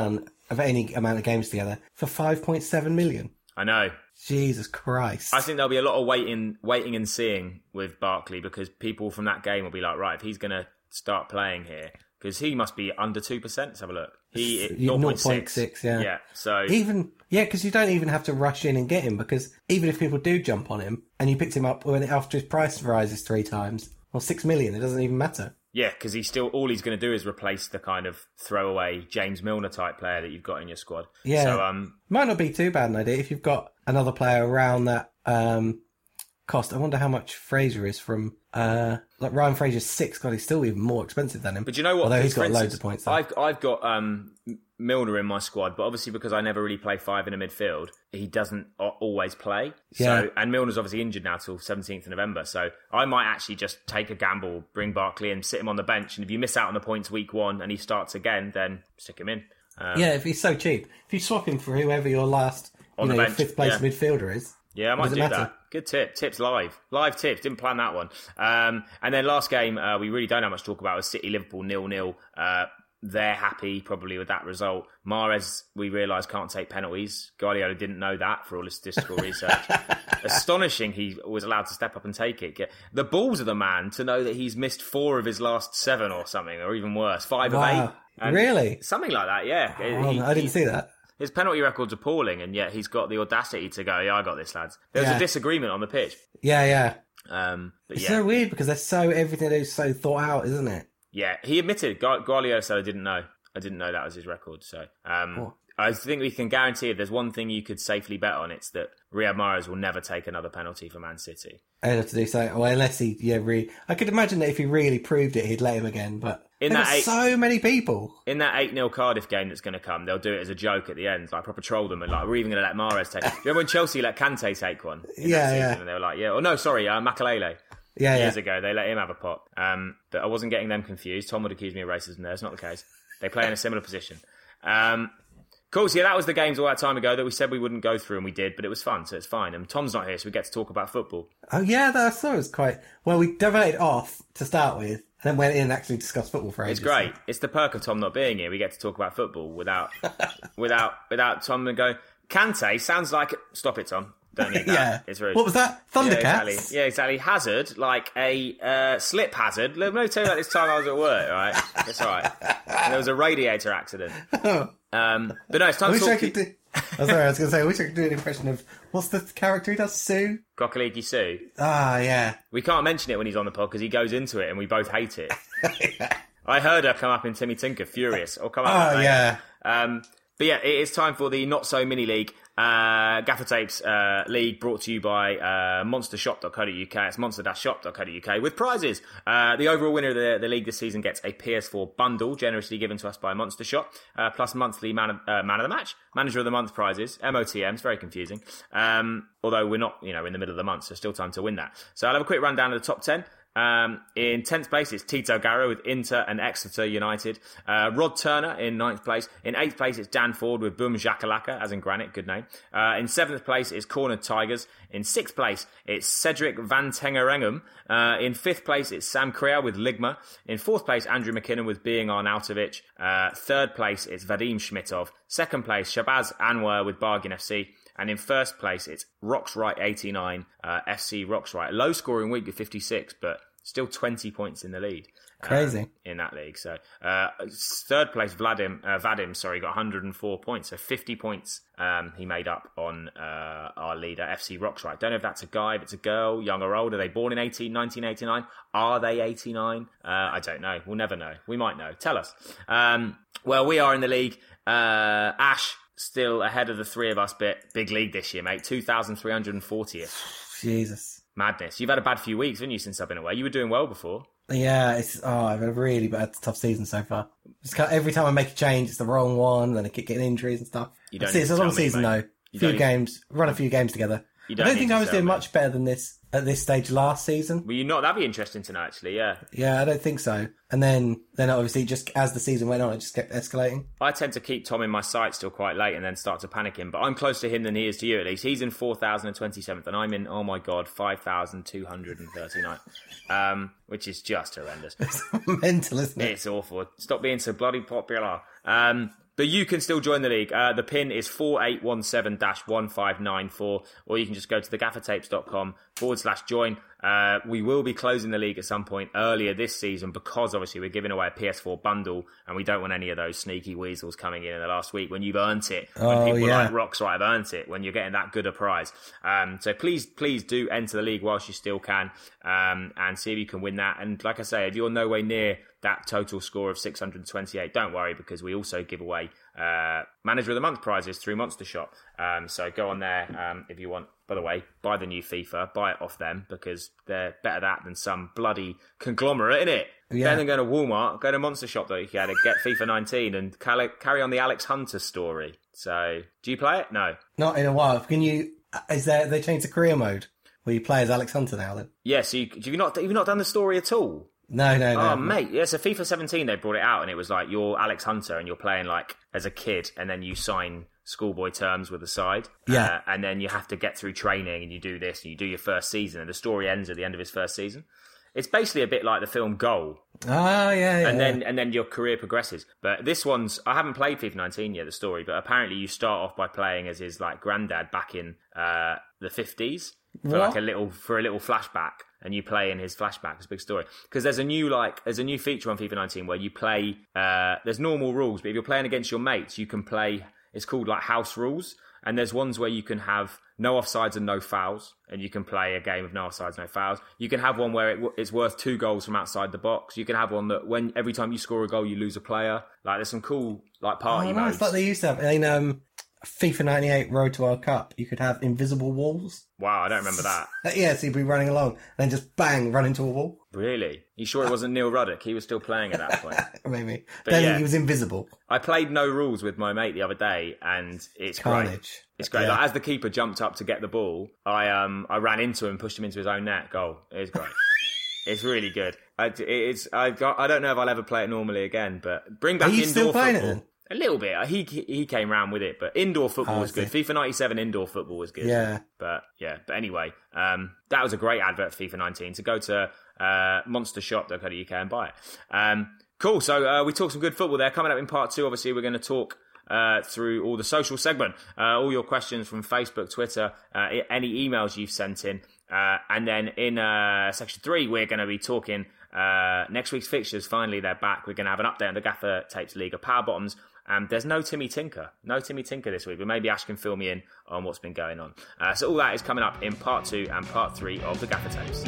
of any amount of games together for five point seven million. I know. Jesus Christ. I think there'll be a lot of waiting waiting and seeing with Barkley, because people from that game will be like, right, if he's going to start playing here, because he must be under two percent. Let's have a look. He zero point six. zero point six, yeah. Yeah, so... Even, yeah, because you don't even have to rush in and get him, because even if people do jump on him, and you picked him up when after his price rises three times, or six million, it doesn't even matter. Yeah, because he's still, all he's going to do is replace the kind of throwaway James Milner type player that you've got in your squad. Yeah. So, um, might not be too bad an idea if you've got another player around that um, cost. I wonder how much Fraser is from, uh, like Ryan Fraser's six. God, he's still even more expensive than him. But you know what? Although he's got instance, loads of points. Though. I've, I've got um, Milner in my squad, but obviously because I never really play five in a midfield, he doesn't always play. So, Yeah. and Milner's obviously injured now till seventeenth of November. So I might actually just take a gamble, bring Barkley in, sit him on the bench. And if you miss out on the points week one and he starts again, then stick him in. Um, yeah, if he's so cheap. If you swap him for whoever your last, you On know, the your bench, fifth place yeah. midfielder is. Yeah, I might Does it do matter? that. Good tip. Tips live. Live tips. Didn't plan that one. Um, and then last game, uh, we really don't have much to talk about, was City-Liverpool nil nil. Uh, they're happy probably with that result. Mahrez, we realise, can't take penalties. Guardiola didn't know that for all his statistical research. Astonishing he was allowed to step up and take it. The balls of the man to know that he's missed four of his last seven or something, or even worse, five Wow. of eight. And Really? Something like that, yeah. Oh, He- I didn't he- see that. His penalty record's appalling, and yet he's got the audacity to go, yeah, I got this, lads. There was Yeah. a disagreement on the pitch. Yeah, yeah. Um, but It's yeah. so weird because they're so, everything they do is so thought out, isn't it? Yeah, he admitted. Gu- Guardiola said, I didn't know. I didn't know that was his record. So um, Oh. I think we can guarantee if there's one thing you could safely bet on, it's that Riyad Mahrez will never take another penalty for Man City. I'd have to do so. Well, unless he, yeah, really. I could imagine that if he really proved it, he'd let him again. But In there that are eight- so many people. In that eight nil Cardiff game that's going to come, they'll do it as a joke at the end, like proper troll them, and like, we're even going to let Mahrez take. Do you remember when Chelsea let Kante take one? in Yeah, that season? yeah. And they were like, yeah. Oh, no, sorry, uh, Makalele. Yeah, Years yeah. ago, they let him have a pop. Um, but I wasn't getting them confused. Tom would accuse me of racism there. It's not the case. They play in a similar position. Um, cool. So yeah, that was the games all that time ago that we said we wouldn't go through, and we did, but it was fun, so it's fine. And Tom's not here, so we get to talk about football. Oh, yeah, that I saw it was quite. Well, we diverted off to start with, and then went in and actually discussed football for ages. It's great. It's the perk of Tom not being here. We get to talk about football without, without, without Tom and go, Kante sounds like. Stop it, Tom. Don't need that. Yeah. It's rude. What was that? Thundercats? Yeah, exactly. Yeah, exactly. Hazard, like a uh, slip hazard. Let me tell you about this time I was at work, all right? It's all right. And there was a radiator accident. Um, but no, it's time I to wish I talk... could do. Oh, sorry, I was going to say, I wish I could do an impression of. What's the character he does? Sue? Kokoliki Sue. Ah, yeah. We can't mention it when he's on the pod because he goes into it and we both hate it. I heard her come up in Timmy Tinker, furious. Or come up. Oh, yeah. Um, but yeah, it is time for the Not So Mini League. Uh, Gaffer Tapes uh, League brought to you by uh, monster shop dot co dot uk. It's monster shop dot co dot uk with prizes. Uh, the overall winner of the, the league this season gets a P S four bundle generously given to us by Monster Shop, uh, plus monthly man of, uh, man of the match, manager of the month prizes, M O T M. It's very confusing. Um, although we're not, you know, in the middle of the month, so still time to win that. So I'll have a quick rundown of the top ten. Um, in tenth place, it's Tito Garrow with Inter and Exeter United. Uh, Rod Turner in ninth place. In eighth place, it's Dan Ford with Boom Jakalaka, as in granite, good name. Uh, in seventh place, it's Cornered Tigers. In sixth place, it's Cedric Van Tengerengum. Uh, in fifth place, it's Sam Creel with Ligma. In fourth place, Andrew McKinnon with Being Arnautovic. Uh, third place, it's Vadim Schmitov. Second place, Shabazz Anwar with Bargain F C. And in first place, it's Roxright eighty-nine, uh, F C Roxright. Low scoring week with fifty-six, but still twenty points in the lead. Crazy. Uh, in that league. So uh, third place, Vladim, uh, Vadim, sorry, got one hundred four points. So fifty points um, he made up on uh, our leader, F C Roxright. Don't know if that's a guy, if it's a girl, young or old. Are they born in eighteen, nineteen eighty-nine? Are they eighty-nine? Uh, I don't know. We'll never know. We might know. Tell us. Um, well, we are in the league. Uh, Ash, still ahead of the three of us, bit big league this year, mate. two thousand three hundred fortieth. Jesus. Madness. You've had a bad few weeks, haven't you, since I've been away? You were doing well before. Yeah, it's oh, I've had a really bad, tough season so far. Just can't- every time I make a change, it's the wrong one, then I keep getting injuries and stuff. You don't That's it, need it's to a long tell me, season mate. though. You Few don't need- games, run a few games together. You I don't don't need think to I was tell doing me. much better than this at this stage last season. Well, you not. That'd be interesting to know, actually. Yeah. Yeah, I don't think so. And then, then obviously, just as the season went on, it just kept escalating. I tend to keep Tom in my sights till quite late and then start to panic him. But I'm closer to him than he is to you, at least. He's in four thousand twenty-seventh and I'm in, oh my God, five thousand two hundred thirty-nine, um, which is just horrendous. Mental, isn't it? It's awful. Stop being so bloody popular. Um, But you can still join the league. Uh, the pin is four eight one seven one five nine four, or you can just go to thegaffertapes.com forward slash join. Uh, we will be closing the league at some point earlier this season because obviously we're giving away a P S four bundle and we don't want any of those sneaky weasels coming in in the last week when you've earned it. When oh, people yeah. like Rocksright have earned it, when you're getting that good a prize. Um, so please, please do enter the league whilst you still can um, and see if you can win that. And like I say, if you're nowhere near that total score of six hundred twenty-eight, don't worry because we also give away uh, Manager of the Month prizes through Monster Shop. Um, so go on there um, if you want. By the way, buy the new FIFA, buy it off them because they're better that than some bloody conglomerate, innit? Yeah. Better than going to Walmart, go to Monster Shop though, you can get FIFA nineteen and carry on the Alex Hunter story. So, do you play it? No. Not in a while. Can you, is there, they changed the career mode where you play as Alex Hunter now then? Yeah, so you, have you not, have you not done the story at all? No, no, no. Oh, mate. Yeah, so FIFA seventeen, they brought it out and it was like you're Alex Hunter and you're playing like as a kid and then you sign schoolboy terms with the side. Yeah. Uh, and then you have to get through training and you do this and you do your first season and the story ends at the end of his first season. It's basically a bit like the film Goal. Oh, yeah, yeah. And then and then your career progresses. But this one's, I haven't played FIFA nineteen yet, the story, but apparently you start off by playing as his like granddad back in uh, the fifties for What? like a little for a little flashback. And you play in his flashback. It's a big story because there's a new like there's a new feature on FIFA nineteen where you play. Uh, there's normal rules, but if you're playing against your mates, you can play. It's called like house rules, and there's ones where you can have no offsides and no fouls, and you can play a game of no offsides, no fouls. You can have one where it, it's worth two goals from outside the box. You can have one that when every time you score a goal, you lose a player. Like there's some cool like party oh, modes. nice, like they used to have in um, FIFA ninety-eight Road to World Cup. You could have invisible walls. Wow, I don't remember that. Yeah, so you'd be running along, and then just bang, run into a wall. Really? You sure it wasn't Neil Ruddock? He was still playing at that point. Maybe. But then yeah. he was invisible. I played no rules with my mate the other day, and it's Carnage. great. It's great. Yeah. Like, as the keeper jumped up to get the ball, I um I ran into him, pushed him into his own net. Goal. It's great. It's really good. I, it's I got, I don't know if I'll ever play it normally again, but bring back Are you indoor still playing football. it then? A little bit. He he came round with it, but indoor football Oh, was good. FIFA ninety-seven indoor football was good. Yeah. But yeah. But anyway, um, that was a great advert for FIFA nineteen. So go to uh, monster shop dot co dot U K and buy it. Um, cool. So uh, we talked some good football there. Coming up in part two, obviously, we're going to talk uh, through all the social segment, uh, all your questions from Facebook, Twitter, uh, any emails you've sent in. Uh, and then in uh, section three, we're going to be talking uh, next week's fixtures. Finally, they're back. We're going to have an update on the Gaffer Tapes League of Power Bottoms. Um, there's no Timmy Tinker. No Timmy Tinker this week, but maybe Ash can fill me in on what's been going on. Uh, so all that is coming up in part two and part three of the Gaffer Tapes.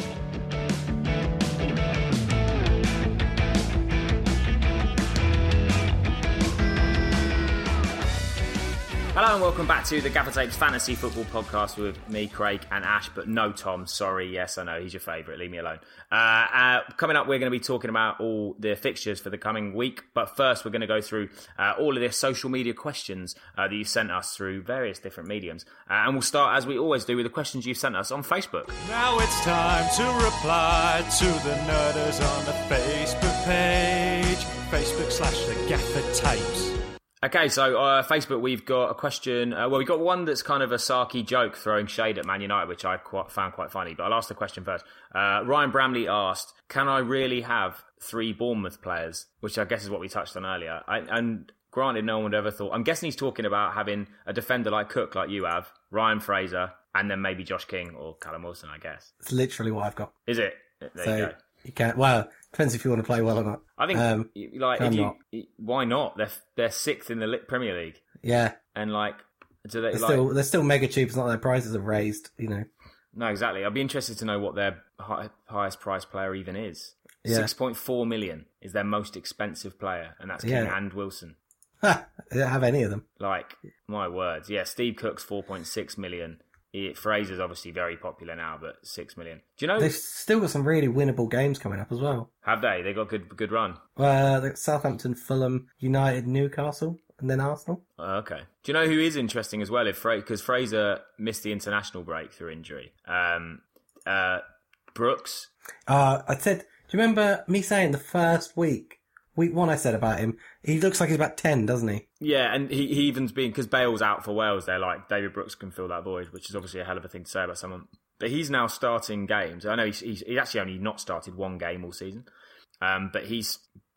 Hello and welcome back to the Gaffer Tapes Fantasy Football Podcast with me, Craig, and Ash, but no Tom. Sorry, yes, I know, he's your favourite. Leave me alone. Uh, uh, coming up, we're going to be talking about all the fixtures for the coming week, but first we're going to go through uh, all of the social media questions uh, that you sent us through various different mediums. Uh, and we'll start, as we always do, with the questions you've sent us on Facebook. Now it's time to reply to the nerders on the Facebook page. Facebook slash the Gaffer Tapes. Okay, so uh, Facebook, we've got a question. Uh, well, we've got one that's kind of a sarky joke throwing shade at Man United, which I quite, found quite funny. But I'll ask the question first. Uh, Ryan Bramley asked, can I really have three Bournemouth players? Which I guess is what we touched on earlier. I, and granted, no one would ever thought. I'm guessing he's talking about having a defender like Cook, like you have, Ryan Fraser, and then maybe Josh King or Callum Wilson, I guess. It's literally what I've got. Is it? There so you go. You can't, well, depends if you want to play well or not. I think, um, like, if I'm you, not. why not? They're they're sixth in the Premier League, Yeah. and like, do they They're like? still, they're still mega cheap. It's not their prices have raised, you know. No, exactly. I'd be interested to know what their high, highest price player even is. Yeah. six point four million is their most expensive player, and that's King Yeah. and Wilson. Ha! I don't have any of them. Like, my words. Yeah, Steve Cook's four point six million. He, Fraser's obviously very popular now, but six million. Do you know? They've still got some really winnable games coming up as well. Have they? They got good good run. Uh, they've got Southampton, Fulham, United, Newcastle, and then Arsenal. Oh, okay. Do you know who is interesting as well? If because Fraser missed the international break through injury. Um, uh, Brooks. Uh, I said, do you remember me saying the first week, week one I said about him, he looks like he's about ten, doesn't he? Yeah, and he, he even's been, because Bale's out for Wales, they're like, David Brooks can fill that void, which is obviously a hell of a thing to say about someone. But he's now starting games. I know he's, he's, he's actually only not started one game all season, um, but he's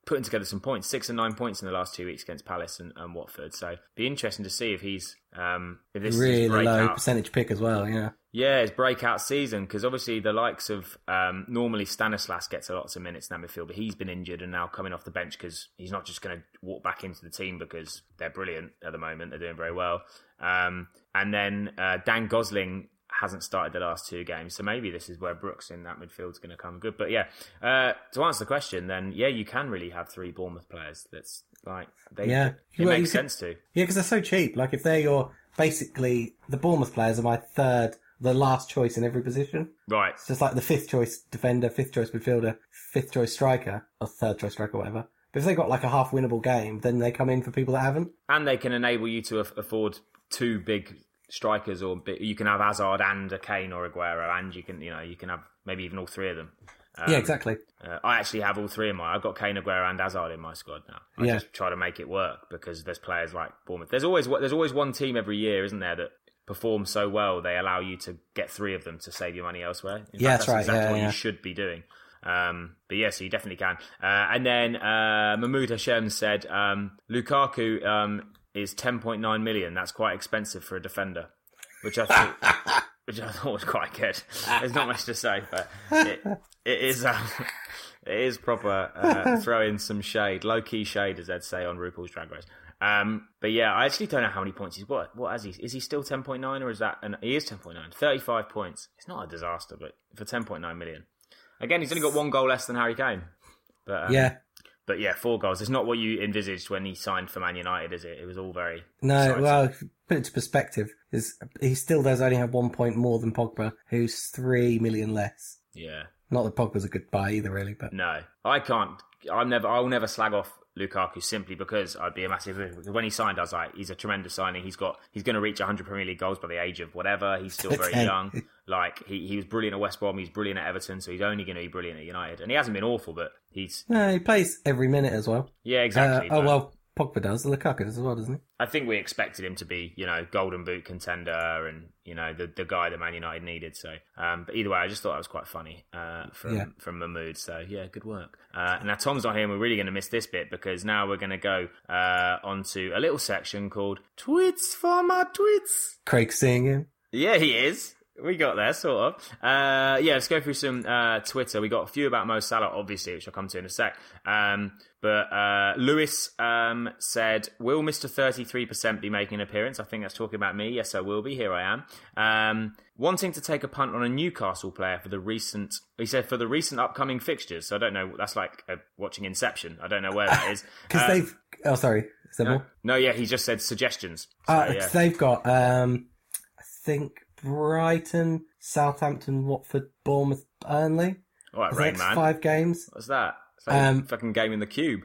putting together some points, six and nine points in the last two weeks against Palace and, and Watford. So be interesting to see if he's um, if this really is his breakout. low percentage pick as well. Yeah, yeah, his breakout season, because obviously the likes of um, normally Stanislas gets a lots of minutes in that midfield, but he's been injured and now coming off the bench because he's not just going to walk back into the team because they're brilliant at the moment. They're doing very well. Um, and then uh, Dan Gosling hasn't started the last two games, so maybe this is where Brooks in that midfield is going to come good. But yeah, uh, to answer the question, then yeah, you can really have three Bournemouth players. That's like they, yeah, it well, makes could, sense to. Yeah, because they're so cheap. Like if they're your basically the Bournemouth players are my third, the last choice in every position. Right, it's just like the fifth choice defender, fifth choice midfielder, fifth choice striker, or third choice striker, whatever. But if they got like a half winnable game, then they come in for people that haven't, and they can enable you to afford two big strikers, or you can have Hazard and a Kane or Aguero, and you can, you know, you can have maybe even all three of them. Um, yeah, exactly. Uh, I actually have all three in my. I've got Kane, Aguero, and Hazard in my squad now. I yeah. just try to make it work because there's players like Bournemouth. There's always there's always one team every year, isn't there, that performs so well they allow you to get three of them to save your money elsewhere. In yeah, fact, that's right. Exactly yeah, what yeah. you should be doing. Um, but yeah, so you definitely can. Uh, and then uh, Mahmoud Hashem said um, Lukaku um, is ten point nine million. That's quite expensive for a defender. Which I thought, which I thought was quite good. There's not much to say, but it, it is, um, it is proper. Uh, throw in some shade, low key shade, as they'd say on RuPaul's Drag Race. Um, but yeah, I actually don't know how many points he's. What? What has he? Is he still ten point nine, or is that? An, he is ten point nine. thirty-five points. It's not a disaster, but for ten point nine million, again, he's only got one goal less than Harry Kane. But um, yeah. But yeah, four goals. It's not what you envisaged when he signed for Man United, is it? It was all very no. exciting. Well, put it into perspective, is he still does only have one point more than Pogba, who's three million less. Yeah. Not that Pogba's a good buy either, really. But no, I can't. I'm never. I'll never slag off Lukaku simply because I'd be a massive. When he signed, I was like, he's a tremendous signing. He's got. He's going to reach one hundred Premier League goals by the age of whatever. He's still very young. Like he, he was brilliant at West Brom. He's brilliant at Everton. So he's only going to be brilliant at United. And he hasn't been awful, but he's. No, he plays every minute as well. Yeah, exactly. Uh, oh well, Pogba does. Lukaku does as well, doesn't he? I think we expected him to be, you know, Golden Boot contender and, you know, the the guy that Man United needed. So, um, but either way, I just thought that was quite funny uh, from yeah. from Mahmoud. So, yeah, good work. Uh, now, Tom's not here and we're really going to miss this bit because now we're going to go uh, onto a little section called Tweets for my Tweets. Craig's seeing him. Yeah, he is. We got there, sort of. Uh, yeah, let's go through some uh, Twitter. We got a few about Mo Salah, obviously, which I'll come to in a sec. Um, but uh, Lewis um, said, will Mister thirty-three percent be making an appearance? I think that's talking about me. Yes, I will be. Here I am. Um, wanting to take a punt on a Newcastle player for the recent... He said, for the recent upcoming fixtures. So I don't know. That's like uh, watching Inception. I don't know where that is. Because uh, they've... Oh, sorry. Is there no, more? No, yeah, he just said suggestions. So, uh, yeah. They've got, um, I think... Brighton, Southampton, Watford, Bournemouth, Burnley. All right, the Rain next Man. Five games. What's that? It's like Um, a fucking game in the cube.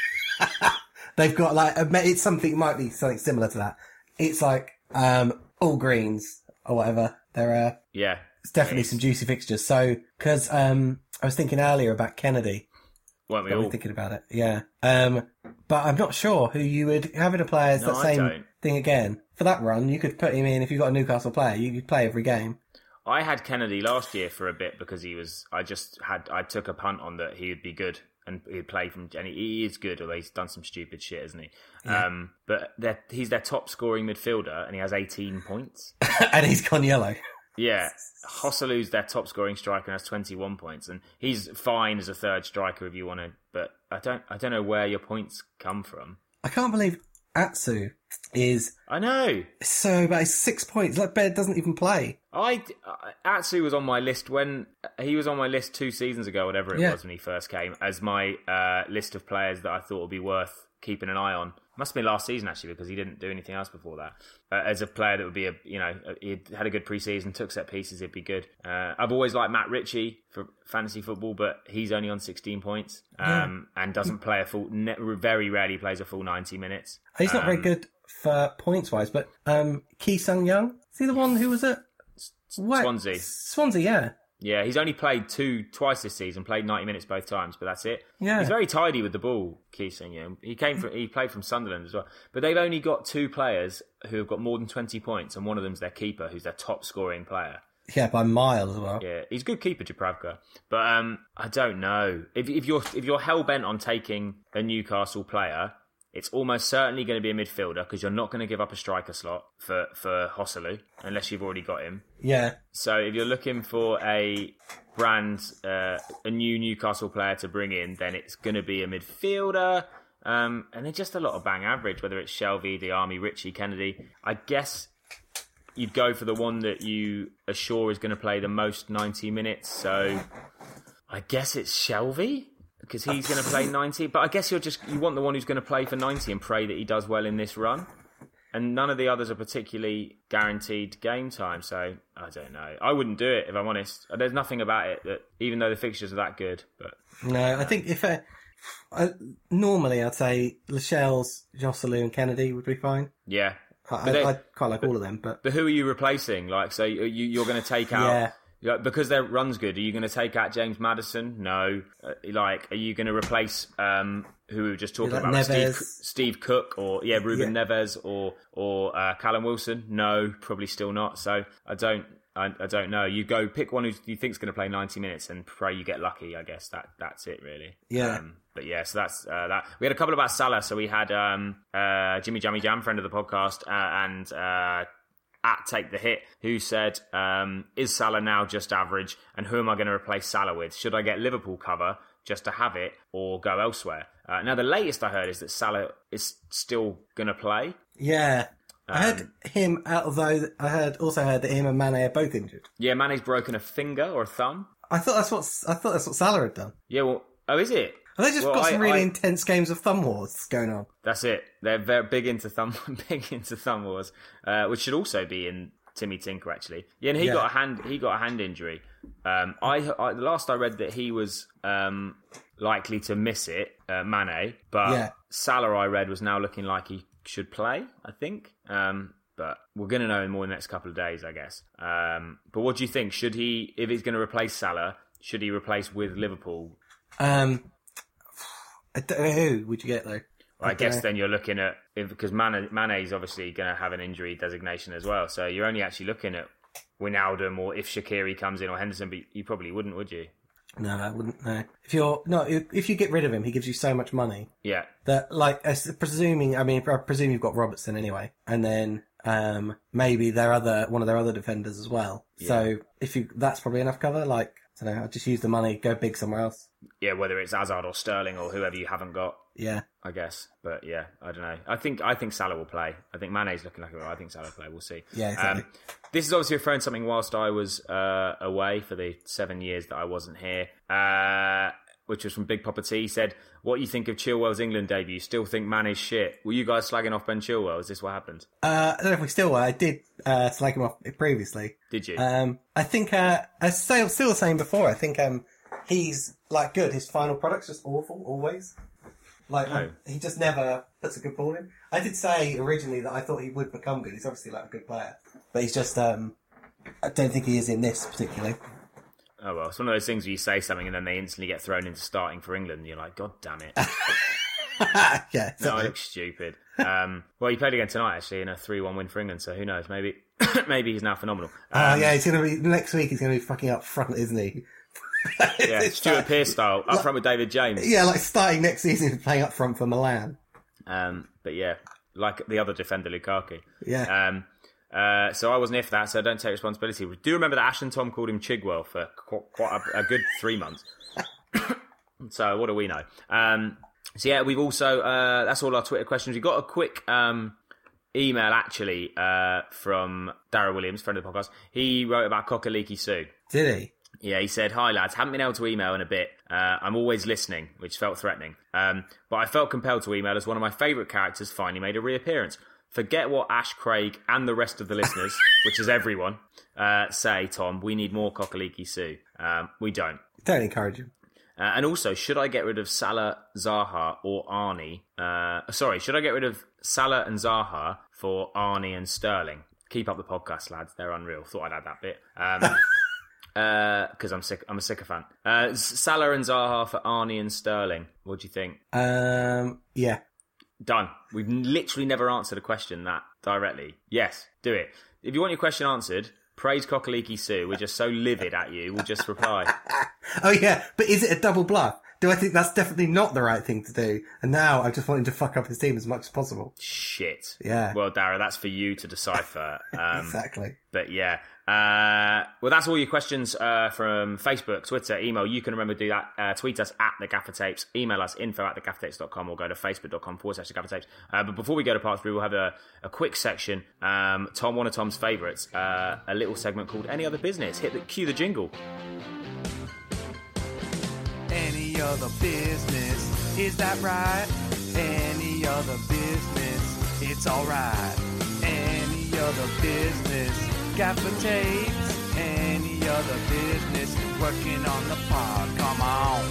They've got like a, it's something. It might be something similar to that. It's like um, all greens or whatever. There are Yeah. it's definitely it is. some juicy fixtures. So because um, I was thinking earlier about Kennedy. Weren't we I was all? thinking about it. Yeah. Um, but I'm not sure who you would having a player is No, that I same don't. thing again for that run. You could put him in if you've got a Newcastle player. You could play every game. I had Kennedy last year for a bit because he was. I just had. I took a punt on that he would be good and he'd play from. And he is good, although he's done some stupid shit, hasn't he? Yeah. Um, but he's their top scoring midfielder, and he has eighteen points. And he's gone yellow. Yeah, Hossalu's their top scoring striker and has twenty-one points, and he's fine as a third striker if you want to. But I don't. I don't know where your points come from. I can't believe Atsu is I know. so bad. It's six points. Like Baird doesn't even play. I Atsu was on my list when he was on my list two seasons ago, whatever it Yeah. was when he first came, as my uh, list of players that I thought would be worth keeping an eye on. Must have been last season actually because he didn't do anything else before that. Uh, as a player that would be a you know he had a good preseason, took set pieces, it'd be good. Uh, I've always liked Matt Ritchie for fantasy football, but he's only on sixteen points um, and doesn't play a full. Ne- very rarely plays a full ninety minutes. He's not Um, very good for points wise, but um, Ki Sung Young, is he the one who was at what? Swansea. Swansea, yeah. Yeah, he's only played two twice this season. Played ninety minutes both times, but that's it. Yeah. He's very tidy with the ball, Keesing. You know. He came from he played from Sunderland as well. But they've only got two players who have got more than twenty points, and one of them's their keeper, who's their top scoring player. Yeah, by miles as well. Yeah, he's a good keeper, Dubravka. But um, I don't know. If, if you're if you're hell-bent on taking a Newcastle player, it's almost certainly going to be a midfielder because you're not going to give up a striker slot for, for Joselu unless you've already got him. Yeah. So if you're looking for a brand, uh, a new Newcastle player to bring in, then it's going to be a midfielder. Um, and they're just a lot of bang average, whether it's Shelvey, Diame, Ritchie, Kennedy. I guess you'd go for the one that you are sure is going to play the most ninety minutes. So I guess it's Shelvey because he's going to play ninety. But I guess you're just you want the one who's going to play for ninety and pray that he does well in this run. And none of the others are particularly guaranteed game time. So I don't know. I wouldn't do it if I'm honest. There's nothing about it that, even though the fixtures are that good. But no, I think if uh, I, normally I'd say Lascelles, Joselu, and Kennedy would be fine. Yeah. I, they, I quite like but, all of them, but but who are you replacing? Like, so you, you're going to take out yeah. because their run's good. Are you going to take out James Maddison? No. Uh, like, are you going to replace um, who we were just talking like about, Steve, Neves. Steve Cook or yeah, Ruben yeah. Neves or or uh, Callum Wilson? No, probably still not. So I don't. I, I don't know. You go pick one who you think's going to play ninety minutes and pray you get lucky. I guess that that's it really. Yeah. Um, but yeah, so that's uh, that. We had a couple about Salah. So we had um, uh, Jimmy Jammy Jam, friend of the podcast, uh, and uh, at Take the Hit, who said, um, "Is Salah now just average? And who am I going to replace Salah with? Should I get Liverpool cover just to have it, or go elsewhere?" Uh, now the latest I heard is that Salah is still going to play. Yeah. I heard Um, him, although I heard also heard that him and Mane are both injured. Yeah, Mane's broken a finger or a thumb. I thought that's what I thought that's what Salah had done. Yeah, well, oh, is it? Have they just Well, got some I- really I- intense games of thumb wars going on? That's it. They're very big into thumb, big into thumb wars, uh, which should also be in Timmy Tinker actually. Yeah, and he Yeah. got a hand. He got a hand injury. Um, I, I the last I read that he was um, likely to miss it, uh, Mane, but Yeah. Salah I read was now looking like he should play. I think. Um, But we're going to know more in the next couple of days, I guess. Um, but what do you think? Should he, if he's going to replace Salah, should he replace with Liverpool? Um, I don't know who would you get though. I, I guess know. then you're looking at if, because Mane, Mane is obviously going to have an injury designation as well. So you're only actually looking at Wijnaldum or if Shaqiri comes in or Henderson. But you probably wouldn't, would you? No, I wouldn't. No, if you're no, if you get rid of him, he gives you so much money Yeah. that, like, as- presuming, I mean, I presume you've got Robertson anyway, and then um, maybe their other one of their other defenders as well. Yeah. So if you, that's probably enough cover. Like, I don't know, I'll just use the money, go big somewhere else. Yeah, whether it's Hazard or Sterling or whoever you haven't got. Yeah. I guess, but yeah, I don't know. I think I think Salah will play. I think Mane's looking like a. I think Salah will play. We'll see. Yeah, exactly. Um, this is obviously referring to something whilst I was uh, away for the seven years that I wasn't here, uh, which was from Big Papa T. He said, "What do you think of Chilwell's England debut? Still think Mane's shit? Were you guys slagging off Ben Chilwell? Is this what happened? Uh, I don't know if we still were. I did uh, slag him off previously. Did you? Um, I think, uh, as still, still saying before, I think um, he's like good. His final product's just awful, always. Like, No. um, he just never puts a good ball in. I did say originally that I thought he would become good. He's obviously like a good player, but he's just, um, I don't think he is in this particularly. Oh well, it's one of those things where you say something and then they instantly get thrown into starting for England. And you're like, God damn it! yeah, No, I exactly. look stupid. Um, well, he played again tonight actually in a three-one win for England. So who knows? Maybe, maybe he's now phenomenal. Oh Um, yeah, he's gonna be next week. He's gonna be fucking up front, isn't he? yeah, It's Stuart like- Pearce style up front with David James. Yeah, like starting next season, he's playing up front for Milan. Um, but yeah, like the other defender, Lukaku. Yeah. Um, uh, so I wasn't here for that, so I don't take responsibility. We do remember that Ash and Tom called him Chigwell for qu- quite a, a good three months. So what do we know? Um, so yeah, we've also, uh, that's all our Twitter questions. We got a quick um, email actually uh, from Darrell Williams, friend of the podcast. He wrote about Kokaliki Sue. Did he? Yeah, he said, "Hi lads, haven't been able to email in a bit. Uh, I'm always listening," which felt threatening. Um, but I felt compelled to email as one of my favourite characters finally made a reappearance. Forget what Ash, Craig and the rest of the listeners, which is everyone, uh, say, Tom, we need more Kokaliki Sue. Um, we don't. Don't encourage him. Uh, and also, should I get rid of Salah, Zaha or Arnie? Uh, sorry, should I get rid of Salah and Zaha for Arnie and Sterling? Keep up the podcast, lads. They're unreal. Thought I'd add that bit. Um, because uh, I'm sick. I'm a sycophant. Uh, Salah and Zaha for Arnie and Sterling. What do you think? Um, yeah. Done. We've literally never answered a question that directly. Yes, do it. If you want your question answered, praise Cockaliki Sue. We're just so livid at you. We'll just reply. Oh yeah, but is it a double bluff? Do I think that's definitely not the right thing to do? And now I just want him to fuck up his team as much as possible. Shit. Yeah. Well, Dara, that's for you to decipher. Um, exactly. But yeah. Uh, well, that's all your questions uh, from Facebook, Twitter, email. You can remember to do that. Uh, tweet us at the Gaffer Tapes. Email us info at the gaffer tapes dot com or go to facebook.com forward slash the Gaffer Tapes. Uh, but before we go to part three, we'll have a, a quick section. Um, Tom, one of Tom's favourites, uh, a little segment called Any Other Business. Hit the cue the jingle. Any other business, is that right? Any other business, it's alright. Any other business, Gaffer Tapes. Any other business, working on the pod, come on.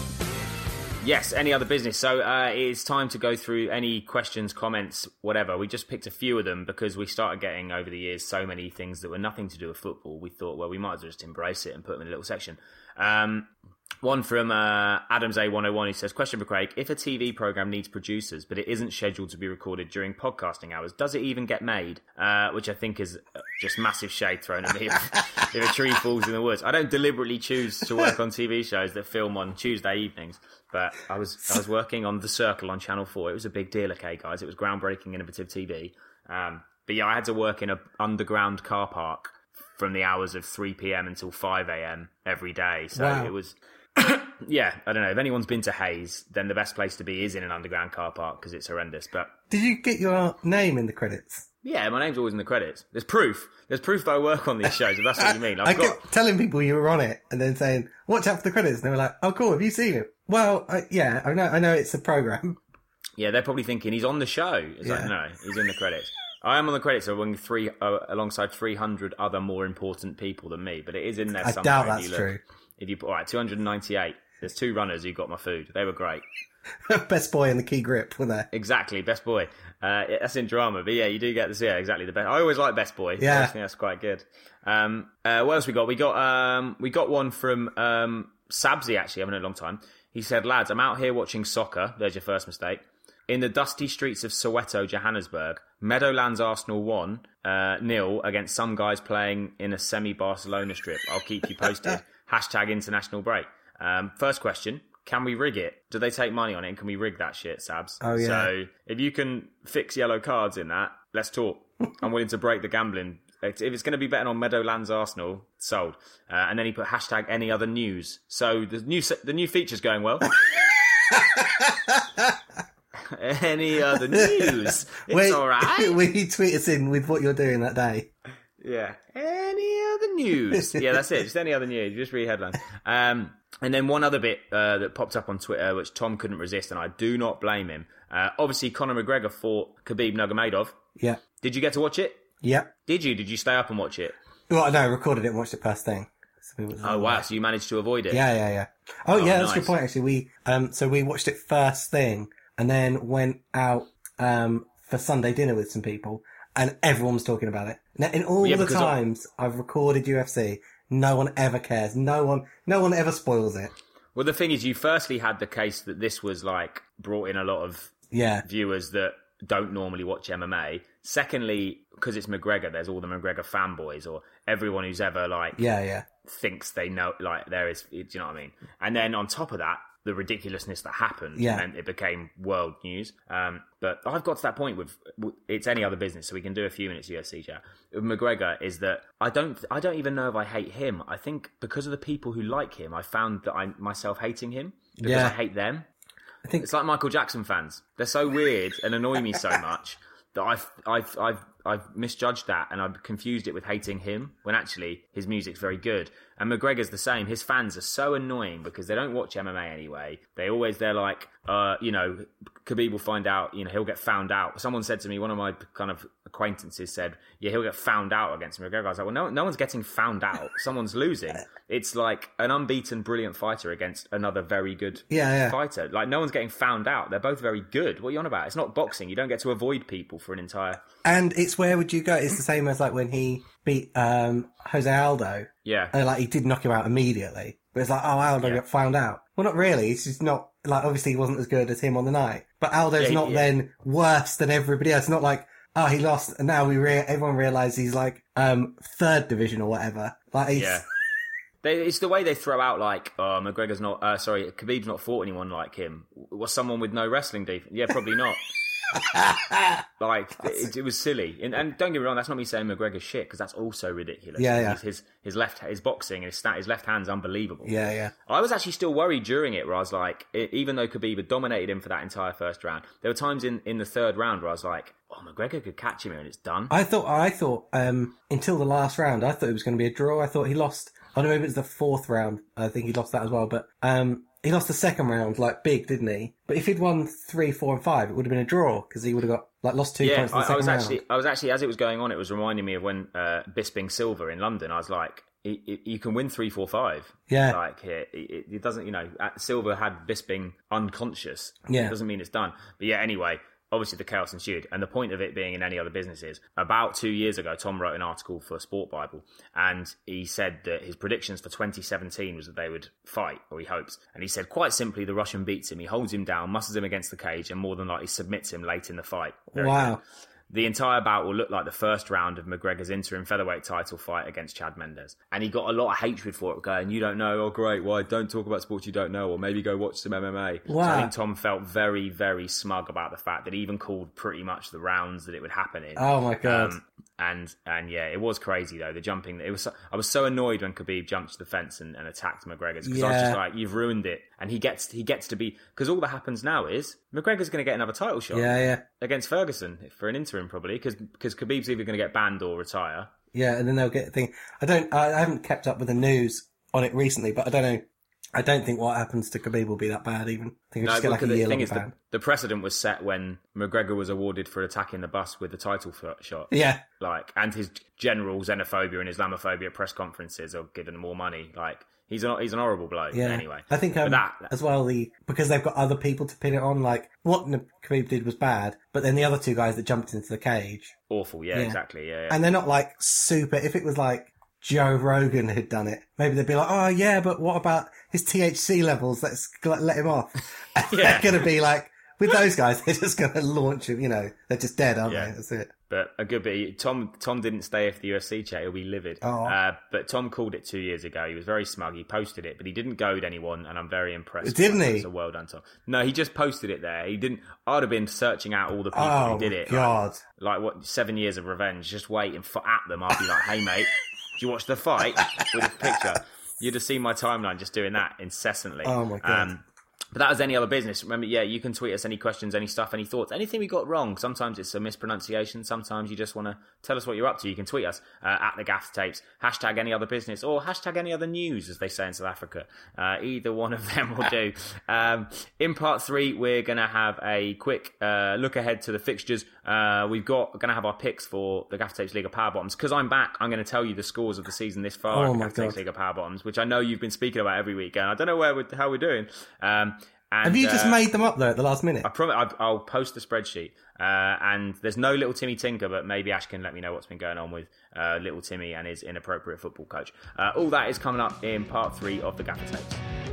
Yes, any other business. So uh, it's time to go through any questions, comments, whatever. We just picked a few of them because we started getting, over the years, so many things that were nothing to do with football. We thought, well, we might as well just embrace it and put them in a little section. Um, one from uh, Adams A one oh one, who says, question for Craig, if a T V programme needs producers, but it isn't scheduled to be recorded during podcasting hours, does it even get made? Uh, which I think is just massive shade thrown at me if, if a tree falls in the woods. I don't deliberately choose to work on T V shows that film on Tuesday evenings, but I was I was working on The Circle on Channel four. It was a big deal, okay, guys? It was groundbreaking, innovative T V. Um, but yeah, I had to work in an underground car park from the hours of three p.m. until five a.m. every day. So wow. It was... Yeah, I don't know. If anyone's been to Hayes, then the best place to be is in an underground car park because it's horrendous. But did you get your name in the credits? Yeah, my name's always in the credits. There's proof. There's proof that I work on these shows, if that's what you mean. I've I got... kept telling people you were on it and then saying, watch out for the credits. And they were like, oh, cool, have you seen it? Well, I, yeah, I know I know it's a programme. Yeah, they're probably thinking, he's on the show. It's yeah. like, no, he's in the credits. I am on the credits among three, uh, alongside three hundred other more important people than me, but it is in there I somewhere. doubt that's if you look. true. If you, all right, two hundred ninety-eight. There's two runners who got my food. They were great. Best boy and the key grip, were there? Exactly, best boy. Uh, that's in drama, but yeah, you do get this. Yeah, exactly. The best. I always like best boy. Yeah, I think that's quite good. Um, uh, what else we got? We got um, we got one from um, Sabzi. Actually, I haven't in a long time. He said, "Lads, I'm out here watching soccer." There's your first mistake. In the dusty streets of Soweto, Johannesburg, Meadowlands Arsenal won uh, nil against some guys playing in a semi-Barcelona strip. I'll keep you posted. Hashtag international break. Um, first question, can we rig it? Do they take money on it? And can we rig that shit, Sabs? Oh, yeah. So if you can fix yellow cards in that, let's talk. I'm willing to break the gambling. If it's going to be betting on Meadowlands Arsenal, sold. Uh, and then he put hashtag any other news. So the new the new feature's going well. Any other news? It's Wait, all right. Will you tweet us in with what you're doing that day? Yeah. Any other news? Yeah, that's it. Just any other news. Just read headlines. Um, and then one other bit uh, that popped up on Twitter, which Tom couldn't resist, and I do not blame him. Uh, obviously, Conor McGregor fought Khabib Nurmagomedov. Yeah. Did you get to watch it? Yeah. Did you? Did you stay up and watch it? Well, no, I recorded it and watched it first thing. So it was oh, wow. So you managed to avoid it? Yeah, yeah, yeah. Oh, oh yeah, that's nice. a good point, actually. We um, So we watched it first thing and then went out um, for Sunday dinner with some people, and everyone was talking about it. Now, in all yeah, the times I... I've recorded U F C, no one ever cares. No one, no one ever spoils it. Well, the thing is, you firstly had the case that this was like brought in a lot of yeah. viewers that don't normally watch M M A. Secondly, because it's McGregor, there's all the McGregor fanboys or everyone who's ever like yeah, yeah. thinks they know, like there is, do you know what I mean? And then on top of that, the ridiculousness that happened yeah. meant it became world news. Um, but I've got to that point with, with it's any other business, so we can do a few minutes U F C chat. With McGregor is that I don't I don't even know if I hate him. I think because of the people who like him, I found that I myself hating him because yeah. I hate them. I think it's like Michael Jackson fans. They're so weird and annoy me so much that I've I've I've I've misjudged that and I've confused it with hating him when actually his music's very good. And McGregor's the same. His fans are so annoying because they don't watch M M A anyway. They always, they're like, uh, you know, Khabib will find out, you know, he'll get found out. Someone said to me, one of my kind of acquaintances said, yeah, he'll get found out against McGregor. I was like, well, no, no one's getting found out. Someone's losing. It's like an unbeaten, brilliant fighter against another very good yeah, yeah. fighter. Like, no one's getting found out. They're both very good. What are you on about? It's not boxing. You don't get to avoid people for an entire... And it's where would you go? It's the same as like when he beat um, Jose Aldo. Yeah. And like he did knock him out immediately. But it's like, oh, Aldo yeah. got found out. Well, not really. It's just not, like, obviously he wasn't as good as him on the night. But Aldo's yeah, not yeah. then worse than everybody else. It's not like, oh, he lost. And now we re- everyone realises he's like um, third division or whatever. Like he's... Yeah. They, it's the way they throw out like, oh, McGregor's not, uh, sorry, Khabib's not fought anyone like him. Was someone with no wrestling defense? Yeah, probably not. Like, it, it was silly. And, and don't get me wrong, that's not me saying McGregor's shit, because that's also ridiculous. Yeah, yeah. His, his, his left, his boxing, his, his left hand's unbelievable. Yeah, yeah. I was actually still worried during it, where I was like, even though Khabib had dominated him for that entire first round, there were times in, in the third round where I was like, oh, McGregor could catch him here and it's done. I thought, I thought, um, until the last round, I thought it was going to be a draw. I thought he lost. I don't know if it was the fourth round. I think he lost that as well. But um, he lost the second round, like, big, didn't he? But if he'd won three, four, and five, it would have been a draw, because he would have got, like, lost two yeah, points in the I, second I was round. actually, I was actually, as it was going on, it was reminding me of when uh, Bisping Silva in London. I was like, it, it, you can win three, four, five. Yeah. Like, it, it, it doesn't, you know, Silva had Bisping unconscious. Yeah. It doesn't mean it's done. But yeah, anyway. Obviously, the chaos ensued. And the point of it being in any other business is, about two years ago, Tom wrote an article for Sport Bible, and he said that his predictions for twenty seventeen was that they would fight, or he hopes. And he said, quite simply, the Russian beats him. He holds him down, muscles him against the cage, and more than likely submits him late in the fight. Very wow. good. The entire bout will look like the first round of McGregor's interim featherweight title fight against Chad Mendes. And he got a lot of hatred for it, going, you don't know, oh great, why don't talk about sports you don't know, or maybe go watch some M M A. Wow. So I think Tom felt very, very smug about the fact that he even called pretty much the rounds that it would happen in. Oh my God. Um, and and yeah, it was crazy though, the jumping. It was. So, I was so annoyed when Khabib jumped to the fence and, and attacked McGregor's, because I was Yeah. just like, you've ruined it. And he gets he gets to be, because all that happens now is McGregor's going to get another title shot. Yeah, yeah. Against Ferguson for an interim, probably, because because Khabib's either going to get banned or retire. Yeah, and then they'll get the thing. I don't. I haven't kept up with the news on it recently, but I don't know. I don't think what happens to Khabib will be that bad. Even I think it'll just get like a the year thing long is, the, ban. the precedent was set when McGregor was awarded for attacking the bus with the title f- shot. Yeah, Like, and his general xenophobia and Islamophobia press conferences are giving him more money. Like, he's an he's an horrible bloke. yeah. Anyway, I think um, that, as well the because they've got other people to pin it on. Like what Khabib did was bad, but then the other two guys that jumped into the cage, awful. Yeah, Yeah. exactly. Yeah, yeah. and they're not like super. If it was like Joe Rogan had done it, maybe they'd be like, oh yeah, but what about his T H C levels? Let's let let him off. And Yeah. They're going to be like, with those guys, they're just going to launch him. You know, they're just dead, aren't Yeah. they? That's it. But a good bit. Tom Tom didn't stay for the U F C chat. He'll be livid. Oh. Uh, but Tom called it two years ago. He was very smug. He posted it, but he didn't goad anyone, and I'm very impressed. Didn't with he? it. So well done, Tom. No, he just posted it there. He didn't. I'd have been searching out all the people Oh who did it. God. Like, like what? Seven years of revenge. Just waiting for at them. I'd be like, hey mate, did you watch the fight with a picture? You'd have seen my timeline just doing that incessantly. Oh my God. Um, but that was any other business. Remember, yeah, you can tweet us any questions, any stuff, any thoughts, anything we got wrong. Sometimes it's a mispronunciation. Sometimes you just want to tell us what you're up to. You can tweet us uh, at the Gaff Tapes, hashtag any other business, or hashtag any other news, as they say in South Africa. Uh, either one of them will do. Um, in part three, we're going to have a quick uh, look ahead to the fixtures. Uh, we've got going to have our picks for the Gaff Tapes League of Power Bottoms. Because I'm back, I'm going to tell you the scores of the season this far Oh at the my Gaff Tapes God. League of Power Bottoms, which I know you've been speaking about every week, and I don't know where we're, how we're doing. Um, And, Have you just uh, made them up though at the last minute? I promise I'll, I'll post the spreadsheet. Uh, and there's no little Timmy Tinker, but maybe Ash can let me know what's been going on with uh, little Timmy and his inappropriate football coach. Uh, all that is coming up in part three of the Gaffer Tapes.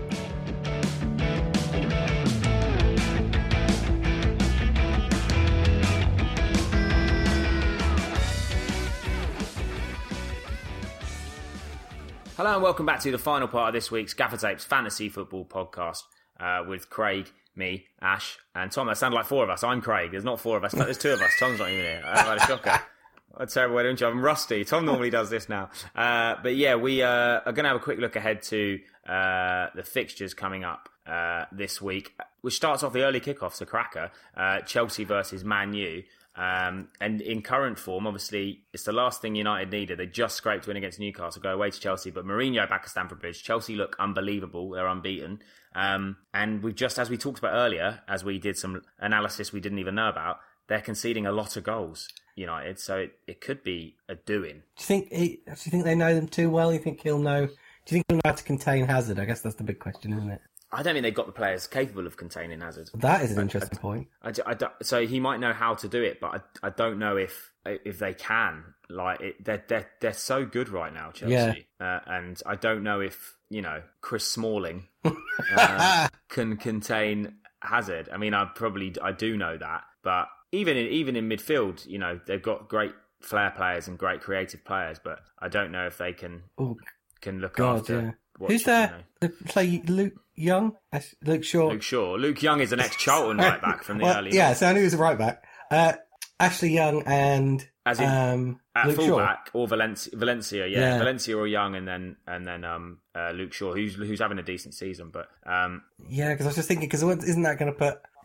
Hello and welcome back to the final part of this week's Gaffer Tapes Fantasy Football Podcast uh, with Craig, me, Ash, and Tom. That sounded like four of us. I'm Craig. There's not four of us. There's two of us. Tom's not even here. I've had a shocker. What a terrible way to intro. I'm rusty. Tom normally does this now. Uh, but yeah, we uh, are going to have a quick look ahead to uh, the fixtures coming up uh, this week, which starts off the early kickoffs, a cracker. Uh, Chelsea versus Man U. Um, and in current form, obviously, it's the last thing United needed. They just scraped win against Newcastle, go away to Chelsea, but Mourinho back at Stamford Bridge. Chelsea look unbelievable. They're unbeaten. Um, and we've just, as we talked about earlier, as we did some analysis we didn't even know about, they're conceding a lot of goals, United. So it, it could be a doing. Do you think he, do you think they know them too well? You think he'll know? Do you think he'll know how to contain Hazard? I guess that's the big question, isn't it? I don't think they've got the players capable of containing Hazard. That is an interesting point. I, I, I, so he might know how to do it, but I, I don't know if if they can. Like it, they're they're they're so good right now, Chelsea, Yeah. uh, and I don't know if you know Chris Smalling uh, can contain Hazard. I mean, I probably I do know that, but even in, even in midfield, you know, they've got great flair players and great creative players, but I don't know if they can Ooh, can look God, after. Yeah. What, Who's there? You know. Play Luke Young, Luke Shaw. Luke Shaw. Luke Young is an ex-Charlton right back from the well, early. Yeah, so I knew he was a right back. Uh, Ashley Young and As in, um, at Luke fullback Shaw. or Valencia, Valencia, yeah, yeah. Valencia or Young, and then and then um, uh, Luke Shaw, who's who's having a decent season, but um, yeah, because I was just thinking, because isn't that going to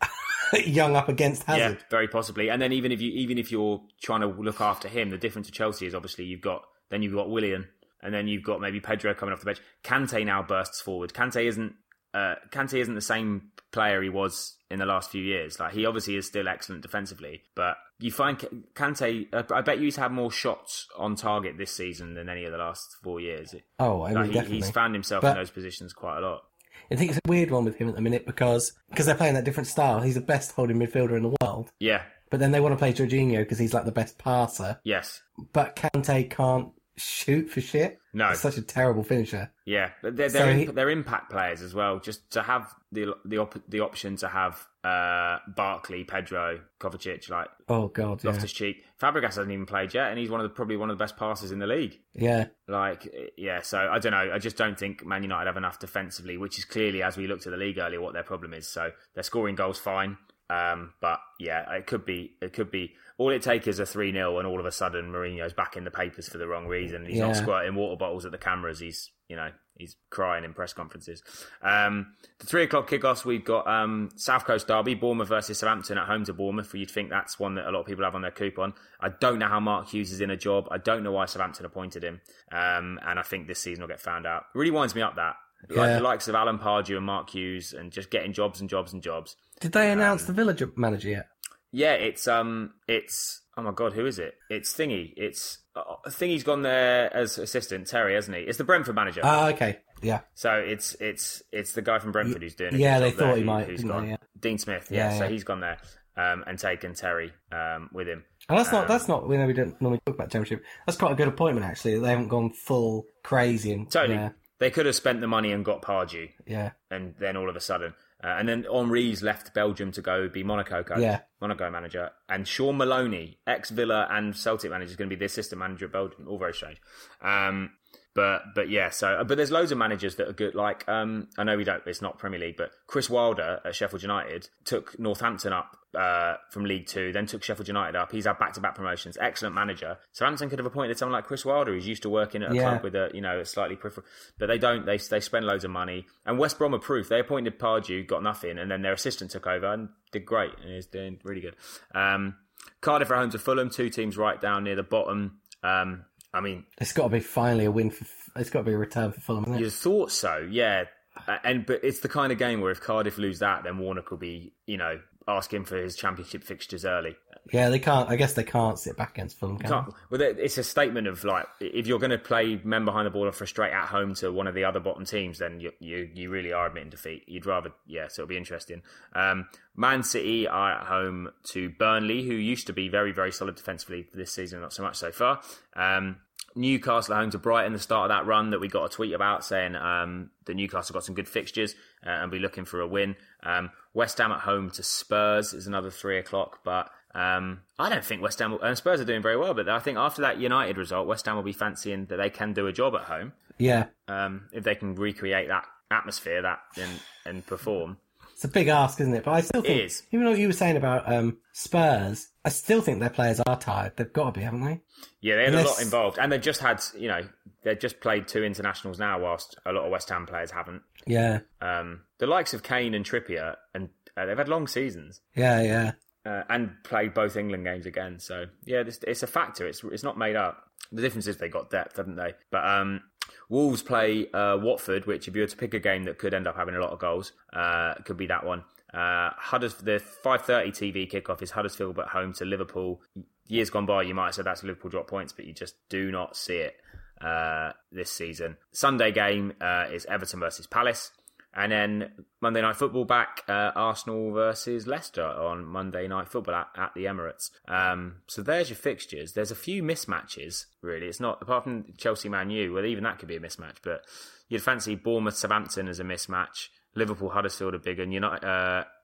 put Young up against Hazard? Yeah, very possibly. And then even if you even if you're trying to look after him, the difference to Chelsea is obviously you've got then you've got Willian, and then you've got maybe Pedro coming off the bench. Kante now bursts forward. Kante isn't uh, Kante isn't the same player he was in the last few years. Like he obviously is still excellent defensively, but you find Kante. I bet you he's had more shots on target this season than any of the last four years. Oh, I mean, like he, definitely. He's found himself but in those positions quite a lot. I think it's a weird one with him at the minute because because they're playing that different style. He's the best holding midfielder in the world. Yeah. But then they want to play Jorginho because he's like the best passer. Yes. But Kante can't shoot for shit. No. He's such a terrible finisher. Yeah, but they're So they're, he- imp- they're impact players as well. Just to have the the op- the option to have uh, Barkley, Pedro, Kovacic, like Oh, God, yeah. Loftus Cheek. Fabregas hasn't even played yet, and he's one of the probably one of the best passers in the league. Yeah. Like, yeah, so I don't know. I just don't think Man United have enough defensively, which is clearly, as we looked at the league earlier, what their problem is. So they're scoring goals fine. Um, but yeah, it could be, it could be, all it takes is a three nil and all of a sudden Mourinho's back in the papers for the wrong reason. He's Yeah. not squirting water bottles at the cameras. He's, you know, he's crying in press conferences. Um, the three o'clock kickoffs, we've got, um, South Coast Derby, Bournemouth versus Southampton at home to Bournemouth. You'd think that's one that a lot of people have on their coupon. I don't know how Mark Hughes is in a job. I don't know why Southampton appointed him. Um, and I think this season will get found out. It really winds me up that. Like Yeah. the likes of Alan Pardew and Mark Hughes and just getting jobs and jobs and jobs. Did they announce Um, the Villa jo- manager yet? Yeah, it's um, it's oh my god, who is it? It's Thingy. It's uh, Thingy's gone there as assistant, Terry, hasn't he? It's the Brentford manager. Ah, okay. Yeah. So it's it's it's the guy from Brentford who's doing it. Yeah, they job thought there he who- might, Who's didn't gone? they? Yeah. Dean Smith. Yeah, Yeah, so yeah. he's gone there um, and taken Terry um, with him. And that's not, Um, that's not, we know we don't normally talk about Championship. That's quite a good appointment, actually. They haven't gone full crazy. And, Totally. Yeah. They could have spent the money and got Pardew, Yeah. and then all of a sudden, uh, and then Henri's left Belgium to go be Monaco coach, Yeah. Monaco manager, and Sean Maloney, ex Villa and Celtic manager, is going to be the assistant manager of Belgium. All very strange. Um, but but yeah, so but there's loads of managers that are good. Like um, I know we don't, it's not Premier League, but Chris Wilder at Sheffield United took Northampton up uh, from League Two, then took Sheffield United up. He's had back to back promotions. Excellent manager. Southampton could have appointed someone like Chris Wilder, who's used to working at a Yeah. club with a you know a slightly peripheral, but they don't. They they spend loads of money. And West Brom are proof. They appointed Pardew, got nothing, and then their assistant took over and did great, and is doing really good. Um, Cardiff are home to Fulham, two teams right down near the bottom. Um, I mean, It's got to be finally a win for, it's got to be a return for Fulham, isn't it? you thought so, yeah. Uh, and but it's the kind of game where if Cardiff lose that, then Warnock will be, you know, asking for his championship fixtures early. Yeah, they can't, I guess they can't sit back against Fulham, can Can't, well, it's a statement of like, if you're going to play men behind the ball and frustrate at home to one of the other bottom teams, then you you, you really are admitting defeat. You'd rather, yeah, so it'll be interesting. Um, Man City are at home to Burnley, who used to be very, very solid defensively this season, not so much so far. Um, Newcastle at home to Brighton, the start of that run that we got a tweet about saying um, that Newcastle got some good fixtures uh, and be looking for a win. Um, West Ham at home to Spurs is another three o'clock, but um, I don't think West Ham will, and Spurs are doing very well, but I think after that United result, West Ham will be fancying that they can do a job at home Yeah. um, if they can recreate that atmosphere that and, and perform. It's a big ask, isn't it? But I still think, It is. even though you were saying about um, Spurs, I still think their players are tired. They've got to be, haven't they? Yeah, they had Unless- a lot involved, and they've just had, you know, they've just played two internationals now, whilst a lot of West Ham players haven't. Yeah. Um, the likes of Kane and Trippier, and uh, they've had long seasons. Yeah, yeah. Uh, and played both England games again. So, yeah, this, it's a factor. It's it's not made up. The difference is they got depth, haven't they? But um, Wolves play uh, Watford, which if you were to pick a game that could end up having a lot of goals, uh, could be that one. Uh, Hudders- the five thirty T V kickoff is Huddersfield at home to Liverpool. Years gone by, you might have said that's Liverpool drop points, but you just do not see it uh, this season. Sunday game uh, is Everton versus Palace. And then Monday Night Football back, uh, Arsenal versus Leicester on Monday Night Football at, at the Emirates. Um, so there's your fixtures. There's a few mismatches, really. It's not, apart from Chelsea Man U, well, even that could be a mismatch, but you'd fancy Bournemouth Southampton as a mismatch. Liverpool Huddersfield are big, and United, uh,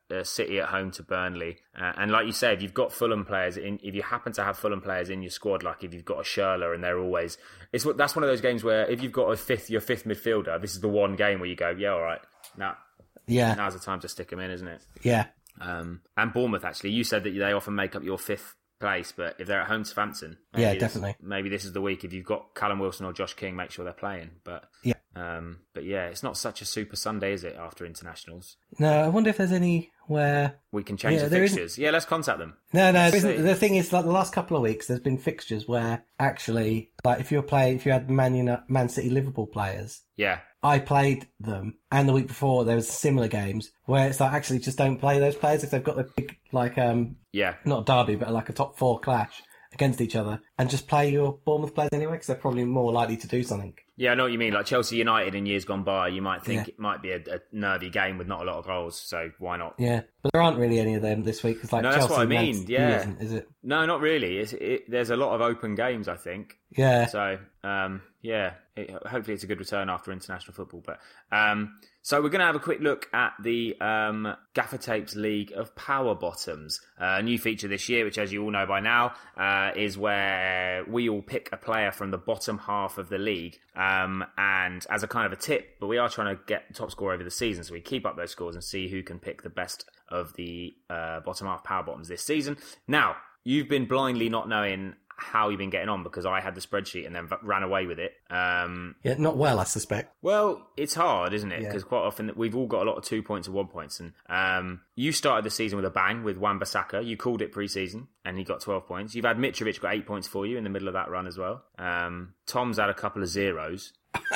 uh, City at home to Burnley. Uh, and like you say, if you've got Fulham players, in, if you happen to have Fulham players in your squad, like if you've got a Schürrle and they're always... it's That's one of those games where if you've got a fifth, your fifth midfielder, this is the one game where you go, yeah, all right, now, yeah. now's the time to stick them in, isn't it? Yeah. Um, and Bournemouth, actually, you said that they often make up your fifth place, but if they're at home to Southampton, yeah, definitely. Maybe this is the week. If you've got Callum Wilson or Josh King, make sure they're playing. But yeah, um, but yeah, it's not such a super Sunday, is it? After internationals, no. I wonder if there's any where we can change yeah, the fixtures. Isn't... Yeah, let's contact them. No, no. The thing is, like the last couple of weeks, there's been fixtures where actually, like if you're playing, if you had Man United, Man City, Liverpool players, yeah. I played them, and the week before there was similar games where it's like actually just don't play those players if they've got the big like um yeah not a derby but like a top four clash against each other, and just play your Bournemouth players anyway because they're probably more likely to do something. Yeah, I know what you mean. Like Chelsea United in years gone by, you might think yeah. it might be a, a nervy game with not a lot of goals, so why not? Yeah, but there aren't really any of them this week because like no, Chelsea, that's what I mean. Man- yeah, isn't, is it? No, not really. It's, it, there's a lot of open games, I think. Yeah. So um, yeah, it, hopefully it's a good return after international football. But um, so we're going to have a quick look at the um, Gaffer Tapes League of Power Bottoms, uh, a new feature this year, which, as you all know by now, uh, is where we all pick a player from the bottom half of the league, um, and as a kind of a tip, but we are trying to get the top score over the season, so we keep up those scores and see who can pick the best of the uh, bottom half Power Bottoms this season. Now, you've been blindly not knowing how you've been getting on because I had the spreadsheet and then ran away with it. Um, yeah, not well, I suspect. Well, it's hard, isn't it? Because yeah. quite often we've all got a lot of two points and one points. And um, you started the season with a bang with Wan-Bissaka. You called it pre-season and he got twelve points. You've had Mitrovic got eight points for you in the middle of that run as well. Um, Tom's had a couple of zeros.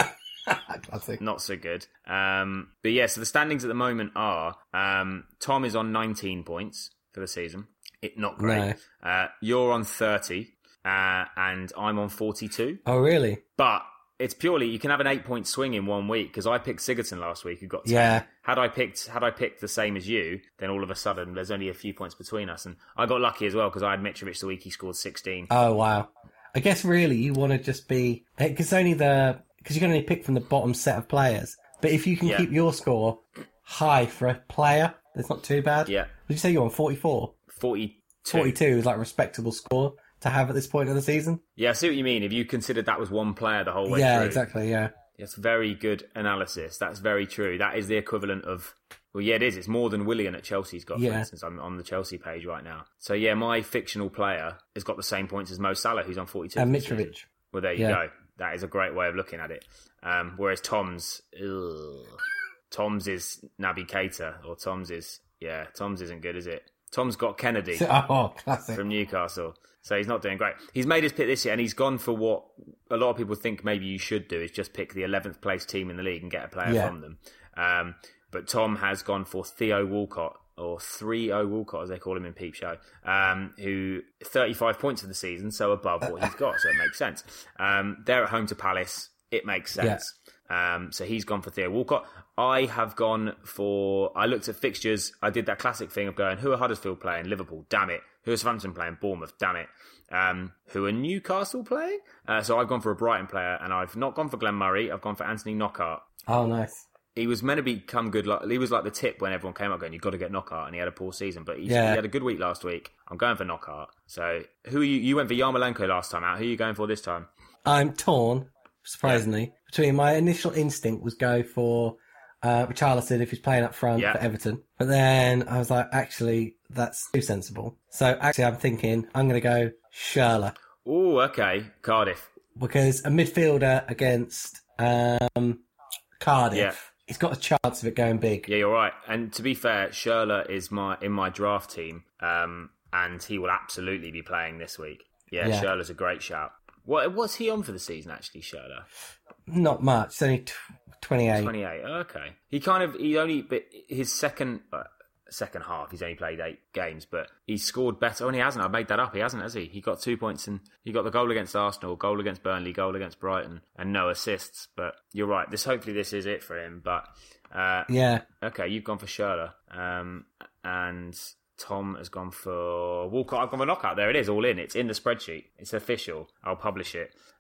Classic. Not so good. Um, but yeah, so the standings at the moment are um, Tom is on nineteen points for the season. It not great. No. Uh, you're on thirty. Uh, and I'm on forty-two. Oh, really? But it's purely, you can have an eight-point swing in one week, because I picked Sigurdsson last week, who got ten. Yeah. Had I picked had I picked the same as you, then all of a sudden there's only a few points between us. And I got lucky as well, because I had Mitrovic the week he scored sixteen. Oh, wow. I guess really you want to just be... Because only the... Because you can only pick from the bottom set of players. But if you can yeah. keep your score high for a player, that's not too bad. Yeah. Did you say you're on forty-four? forty-two. forty-two is like a respectable score to have at this point of the season. Yeah, I see what you mean. If you considered that was one player the whole way yeah, through. Yeah, exactly, yeah. That's very good analysis. That's very true. That is the equivalent of... Well, yeah, it is. It's more than Willian at Chelsea's got, yeah. for instance. I'm on the Chelsea page right now. So, yeah, my fictional player has got the same points as Mo Salah, who's on forty-two. And Mitrovic. Well, there you yeah. go. That is a great way of looking at it. Um, whereas Tom's... Ugh, Tom's is Naby Keita, or Tom's is... Yeah, Tom's isn't good, is it? Tom's got Kennedy oh, classic. from Newcastle. So he's not doing great. He's made his pick this year, and he's gone for what a lot of people think maybe you should do, is just pick the eleventh place team in the league and get a player yeah. from them. Um, but Tom has gone for Theo Walcott, or three oh Walcott, as they call him in Peep Show, um, who thirty-five points for the season, so above what he's got, so it makes sense. Um, they're at home to Palace. It makes sense. Yeah. Um, so he's gone for Theo Walcott. I have gone for... I looked at fixtures. I did that classic thing of going, who are Huddersfield playing? Liverpool, damn it. Who are Southampton playing? Bournemouth, damn it. Um, who are Newcastle playing? Uh, so I've gone for a Brighton player, and I've not gone for Glenn Murray. I've gone for Anthony Knockaert. Oh, nice. He was meant to become good. Like, he was like the tip when everyone came up going, you've got to get Knockaert, and he had a poor season. But he's, yeah. he had a good week last week. I'm going for Knockaert. So who are you? You went for Yarmolenko last time out. Who are you going for this time? I'm torn, surprisingly, yeah. between my initial instinct was go for uh, Richarlison if he's playing up front yeah. for Everton. But then I was like, actually, that's too sensible. So actually, I'm thinking I'm going to go Schürrle. Oh, okay. Cardiff. Because a midfielder against um, Cardiff, yeah. he's got a chance of it going big. Yeah, you're right. And to be fair, Schürrle is my in my draft team, um, and he will absolutely be playing this week. Yeah, yeah. Schürrle's a great shout. What what's he on for the season, actually, Schürrle? Not much. It's only twenty-eight. twenty-eight. Okay. He kind of he only but his second uh, second half. He's only played eight games, but he's scored better. Oh, and he hasn't. I made that up. He hasn't, has he? He got two points, and he got the goal against Arsenal, goal against Burnley, goal against Brighton, and no assists. But you're right. This hopefully this is it for him. But uh, yeah. Okay, you've gone for Schürrle, um, and Tom has gone for Walcott. I've gone for Knockaert. There it is, all in. It's in the spreadsheet. It's official. I'll publish it.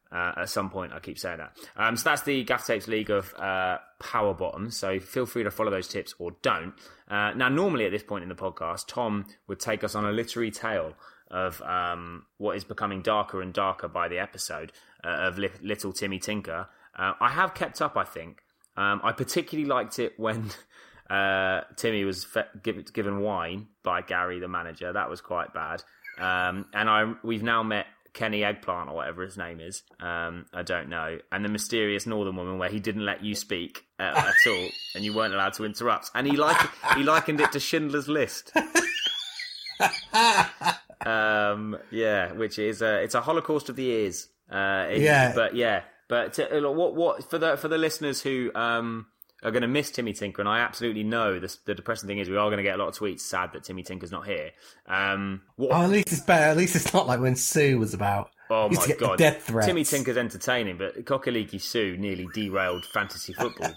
Uh, at some point, I keep saying that. Um, so that's the Gaffer Tapes League of uh, Power Bottoms. So feel free to follow those tips or don't. Uh, now, normally at this point in the podcast, Tom would take us on a literary tale of um, what is becoming darker and darker by the episode uh, of li- Little Timmy Tinker. Uh, I have kept up, I think. Um, I particularly liked it when uh, Timmy was fe- given, given wine by Gary, the manager. That was quite bad. Um, and I we've now met Kenny Eggplant or whatever his name is. Um, I don't know. And the mysterious Northern Woman where he didn't let you speak uh, at all and you weren't allowed to interrupt. And he like he likened it to Schindler's List. um, yeah, which is a, it's a Holocaust of the ears. Uh, it, yeah. But yeah, but to, what what for the for the listeners who um are going to miss Timmy Tinker, and I absolutely know this, the depressing thing is we are going to get a lot of tweets sad that Timmy Tinker's not here. Um, what, oh, at least it's better. At least it's not like when Sue was about. Oh my god, death threats. Timmy Tinker's entertaining, but Coquelickie Sue nearly derailed fantasy football.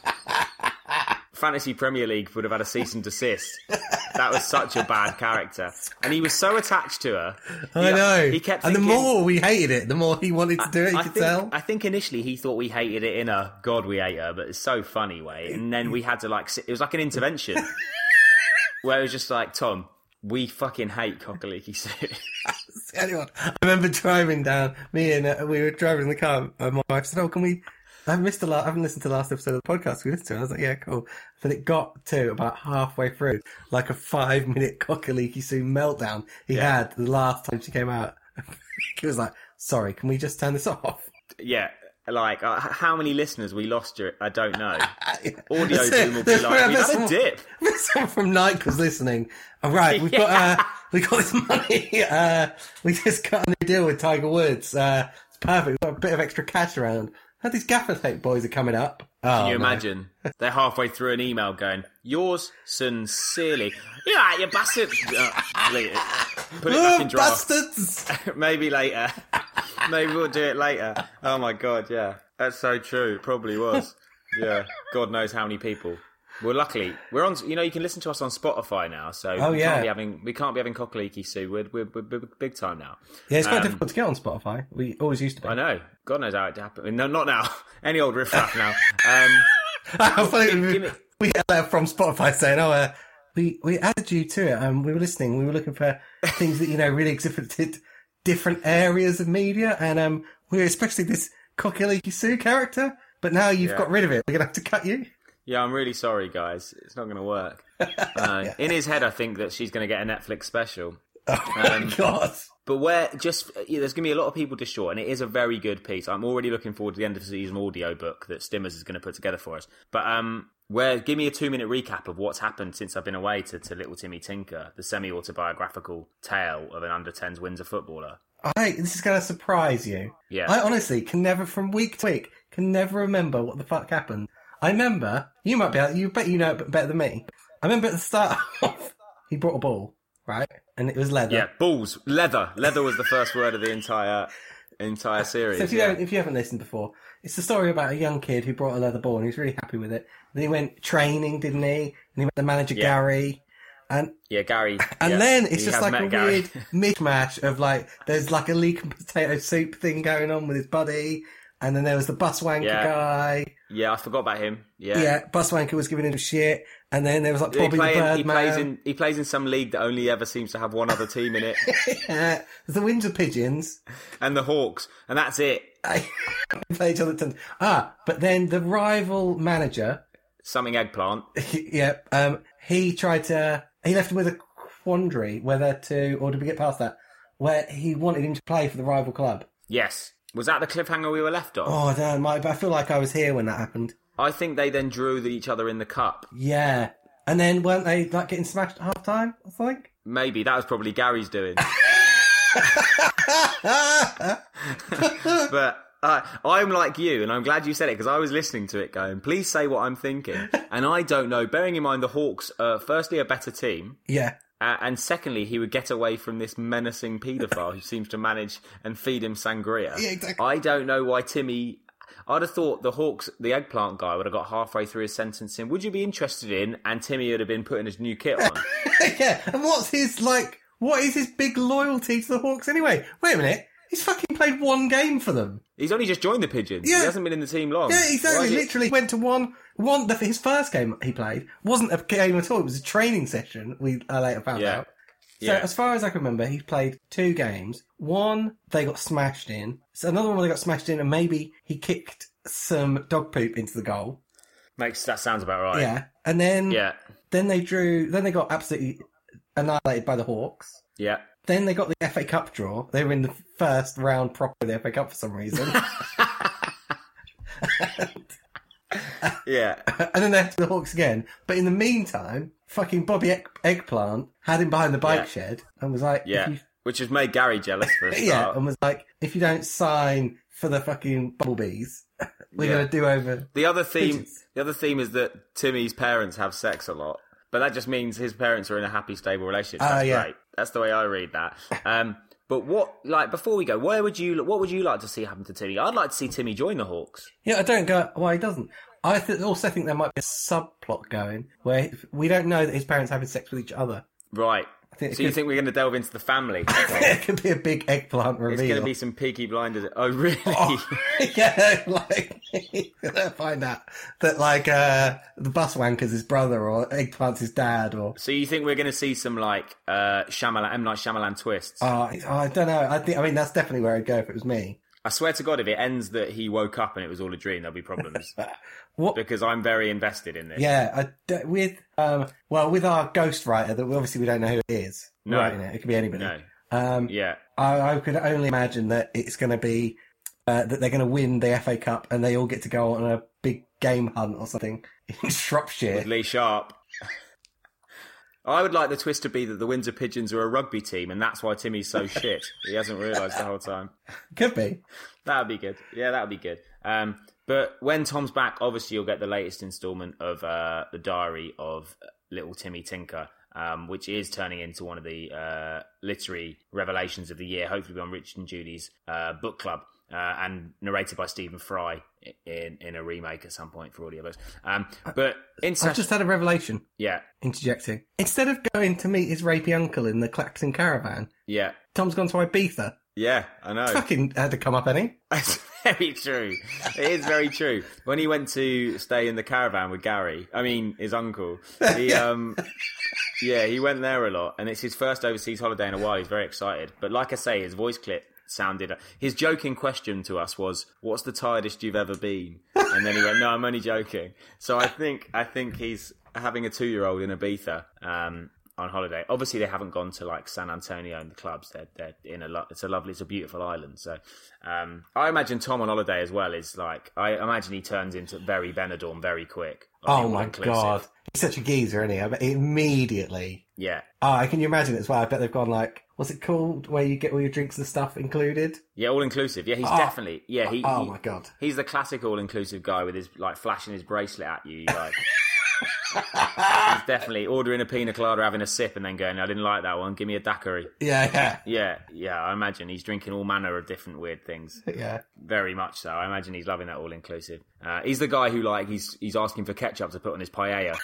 Fantasy Premier League would have had a cease and desist. That was such a bad character, and he was so attached to her. He, I know. He kept, and thinking, the more we hated it, the more he wanted to do it. You I could think, tell. I think initially he thought we hated it in a God we hate her, but it's so funny way. And then we had to like, it was like an intervention where it was just like, Tom, we fucking hate Coquelickie Sue. Anyone? I remember driving down. Me and uh, we were driving in the car. And my wife said, "Oh, can we?" I missed a lot. I haven't listened to the last episode of the podcast we listened to. And I was like, "Yeah, cool." But it got to about halfway through, like a five-minute Coquelickie Sue meltdown he yeah. had the last time she came out. He was like, "Sorry, can we just turn this off?" Yeah. Like, uh, how many listeners we lost, I don't know. yeah. Audio Boom will be like, we've had a dip. Someone from Nike was listening. All right, we've yeah. got uh, we got this money. Uh, we just got a new deal with Tiger Woods. Uh, it's perfect. We've got a bit of extra cash around. How these Gaffer Tape boys are coming up. Oh, Can you no. imagine? They're halfway through an email going, yours sincerely. Yeah, you bastard. Uh, put it back in draft. Bastards! Maybe later. Maybe we'll do it later. Oh my god, yeah. That's so true. It probably was. Yeah. God knows how many people. Well, luckily, we're on. You know, you can listen to us on Spotify now, so oh, we yeah. can't be having we can't be having Coquelickie Sue. We're, we're, we're big time now. Yeah, it's quite um, difficult to get on Spotify. We always used to be. I know. God knows how it happened. No, not now. Any old riffraff now. Um, I funny, give, we, give me... we get a letter from Spotify saying, "Oh, uh, we we added you to it. Um, we were listening. We were looking for things that you know really exhibited different areas of media, and um, we're especially this Coquelickie Sue character. But now you've yeah. got rid of it. We're gonna have to cut you." Yeah, I'm really sorry, guys. It's not going to work. Uh, yeah. In his head, I think that she's going to get a Netflix special. Oh, my um, God. But where just yeah, there's going to be a lot of people distraught, and it is a very good piece. I'm already looking forward to the end of the season audio book that Stimmers is going to put together for us. But um, where give me a two-minute recap of what's happened since I've been away to, to Little Timmy Tinker, the semi-autobiographical tale of an under tens Windsor footballer. I, this is going to surprise you. Yeah. I honestly can never, from week to week, can never remember what the fuck happened. I remember, you might be able, you bet you know it better than me. I remember at the start off, he brought a ball, right? And it was leather. Yeah, balls. Leather. Leather was the first word of the entire entire series. So if you, yeah. haven't, if you haven't listened before, it's the story about a young kid who brought a leather ball and he was really happy with it. Then he went training, didn't he? And he met the manager, yeah. Gary. And yeah, Gary. And yeah. then it's he just like a Gary. weird mishmash of like, there's like a leek and potato soup thing going on with his buddy. And then there was the bus wanker yeah. guy. Yeah, I forgot about him. Yeah, yeah. Bus wanker was giving him shit, and then there was like Bobby play, the Birdman. He plays in he plays in some league that only ever seems to have one other team in it. yeah, there's the Windsor Pigeons and the Hawks, and that's it. They play each other tons. Ah, but then the rival manager, something eggplant. yeah, um, he tried to. He left him with a quandary whether to, or did we get past that? Where he wanted him to play for the rival club. Yes. Was that the cliffhanger we were left on? Oh, I don't know. I feel like I was here when that happened. I think they then drew the, each other in the cup. Yeah. And then weren't they like getting smashed at half time, I think? Maybe. That was probably Gary's doing. But uh, I'm like you, and I'm glad you said it, because I was listening to it going, please say what I'm thinking. And I don't know. Bearing in mind the Hawks are firstly a better team. Yeah. Uh, and secondly, he would get away from this menacing paedophile who seems to manage and feed him sangria. Yeah, exactly. I don't know why Timmy... I'd have thought the Hawks, the eggplant guy, would have got halfway through his sentencing. Would you be interested in? And Timmy would have been putting his new kit on. Yeah, and what's his, like... What is his big loyalty to the Hawks anyway? Wait a minute. He's fucking played one game for them. He's only just joined the Pigeons. Yeah. He hasn't been in the team long. Yeah, exactly. Why is Literally it... went to one, one, the, his first game he played wasn't a game at all. It was a training session, we uh, later found Yeah. out. So Yeah. as far as I can remember, he played two games. One, they got smashed in. So another one, they got smashed in, and maybe he kicked some dog poop into the goal. Makes that sounds about right. Yeah. And then, Yeah. then they drew, then they got absolutely annihilated by the Hawks. Yeah. Then they got the F A Cup draw. They were in the first round proper of the F A Cup for some reason. Yeah. And then they had the Hawks again. But in the meantime, fucking Bobby Egg- Eggplant had him behind the bike Yeah. shed and was like, Yeah. if you, Which has made Gary jealous for a start. yeah, and was like, if you don't sign for the fucking Bumblebees, we're Yeah. going to do over. The other theme, Pigeons. the other theme is that Timmy's parents have sex a lot, but that just means his parents are in a happy, stable relationship. Ah, That's yeah. great. That's the way I read that. Um, but what, like, before we go, where would you, what would you like to see happen to Timmy? I'd like to see Timmy join the Hawks. Yeah, I don't go, why he doesn't. I th- also think there might be a subplot going where we don't know that his parents are having sex with each other. Right. I think it So you could- think we're going to delve into the family? It could be a big Eggplant reveal. It's going to be some Peaky Blinders. Oh, really? Oh, yeah, like, find out that, like, uh, the bus wanker's his brother, or Eggplant's his dad, or... So you think we're going to see some, like, uh, Shyamalan, M. Night Shyamalan twists? Oh, I don't know. I think, I mean, that's definitely where I'd go if it was me. I swear to God, if it ends that he woke up and it was all a dream, there'll be problems. What? Because I'm very invested in this. Yeah, I d with, um, well, with our ghostwriter, that we, obviously we don't know who it is. No. Writing it. It could be anybody. No. Um, Yeah. I, I could only imagine that it's going to be, uh, that they're going to win the F A Cup and they all get to go on a big game hunt or something in Shropshire. With Lee Sharp. I would like the twist to be that the Windsor Pigeons are a rugby team and that's why Timmy's so shit. He hasn't realised the whole time. Could be. That would be good. Yeah, that would be good. Um, but when Tom's back, obviously you'll get the latest instalment of uh, the diary of Little Timmy Tinker, um, which is turning into one of the uh, literary revelations of the year, hopefully on Richard and Judy's uh, book club, uh, and narrated by Stephen Fry in in a remake at some point for audiobooks. Um, but I've international, just had a revelation. yeah, Interjecting. Instead of going to meet his rapey uncle in the Clacton caravan, yeah, Tom's gone to Ibiza. yeah, I know. Fucking had to come up, any? It's very true. It is very true. When he went to stay in the caravan with Gary, I mean his uncle, he um yeah, he went there a lot, and it's his first overseas holiday in a while. He's very excited. But like I say, his voice clip sounded. His joking question to us was, "What's the tiredest you've ever been?" And then he went, "No, I'm only joking." So I think I think he's having a two-year-old in Ibiza um, on holiday. Obviously, they haven't gone to like San Antonio and the clubs. They're they're in a lo- it's a lovely, it's a beautiful island. So um, I imagine Tom on holiday as well is like I imagine he turns into very Benidorm very quick. Oh my god. He's such a geezer, isn't he? I bet immediately. Yeah. Oh, can you imagine it as well? I bet they've gone like, what's it called? Where you get all your drinks and stuff included? Yeah, all inclusive. Yeah, he's Oh. definitely. Yeah, he. Oh he- my god. He's the classic all inclusive guy with his like flashing his bracelet at you. Like he's definitely ordering a pina colada, having a sip, and then going, "I didn't like that one. Give me a daiquiri." Yeah, yeah. Yeah, yeah. I imagine he's drinking all manner of different weird things. Yeah. Very much so. I imagine he's loving that all inclusive. Uh, he's the guy who like he's he's asking for ketchup to put on his paella.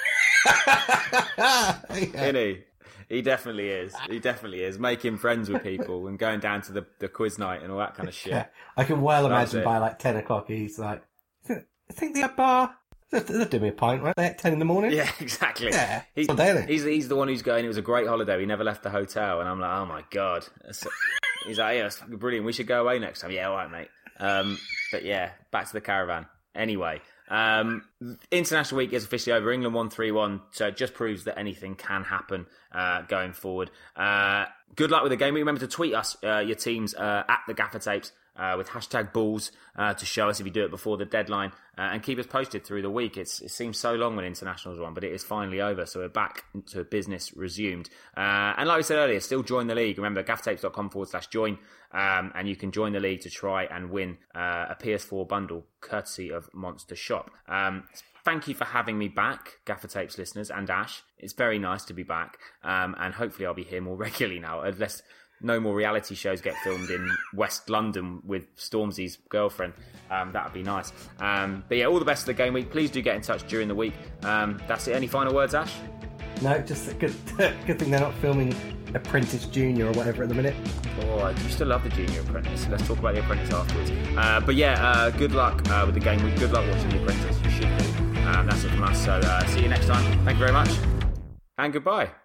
yeah. Isn't he? He definitely is. He definitely is. Making friends with people and going down to the, the quiz night and all that kind of shit. Yeah. I can well That's imagine it. by like ten o'clock he's like, I think the bar, they'll, they'll do me a pint, right? They at ten in the morning? Yeah, exactly. Yeah. He's, All day then. he's he's the one who's going. It was a great holiday. We never left the hotel, and I'm like, oh my god. That's- he's like, yeah, it's fucking brilliant. We should go away next time. Yeah, all right, mate. Um, but yeah, back to the caravan. Anyway, um, International Week is officially over. England won three one, so it just proves that anything can happen uh, going forward. Uh, good luck with the game. Remember to tweet us uh, your teams uh, at the Gaffer Tapes uh, with hashtag balls uh, to show us if you do it before the deadline uh, and keep us posted through the week. It's, it seems so long when internationals are on, but it is finally over, so we're back to business resumed. Uh, and like we said earlier, still join the league. Remember, gaffertapes.com forward slash join, um, and you can join the league to try and win uh, a P S four bundle courtesy of Monster Shop. Um, Thank you for having me back, Gaffer Tapes listeners, and Ash. It's very nice to be back, um, and hopefully I'll be here more regularly now, unless no more reality shows get filmed in West London with Stormzy's girlfriend. Um, that would be nice. Um, but yeah, all the best of the game week. Please do get in touch during the week. Um, that's it. Any final words, Ash? No, just a good, good thing they're not filming Apprentice Junior or whatever at the minute. Oh, I do still love the Junior Apprentice. Let's talk about the Apprentice afterwards. Uh, but yeah, uh, good luck uh, with the game week. Good luck watching the Apprentice. You should do. Um, that's it from us. So uh, see you next time. Thank you very much. And goodbye.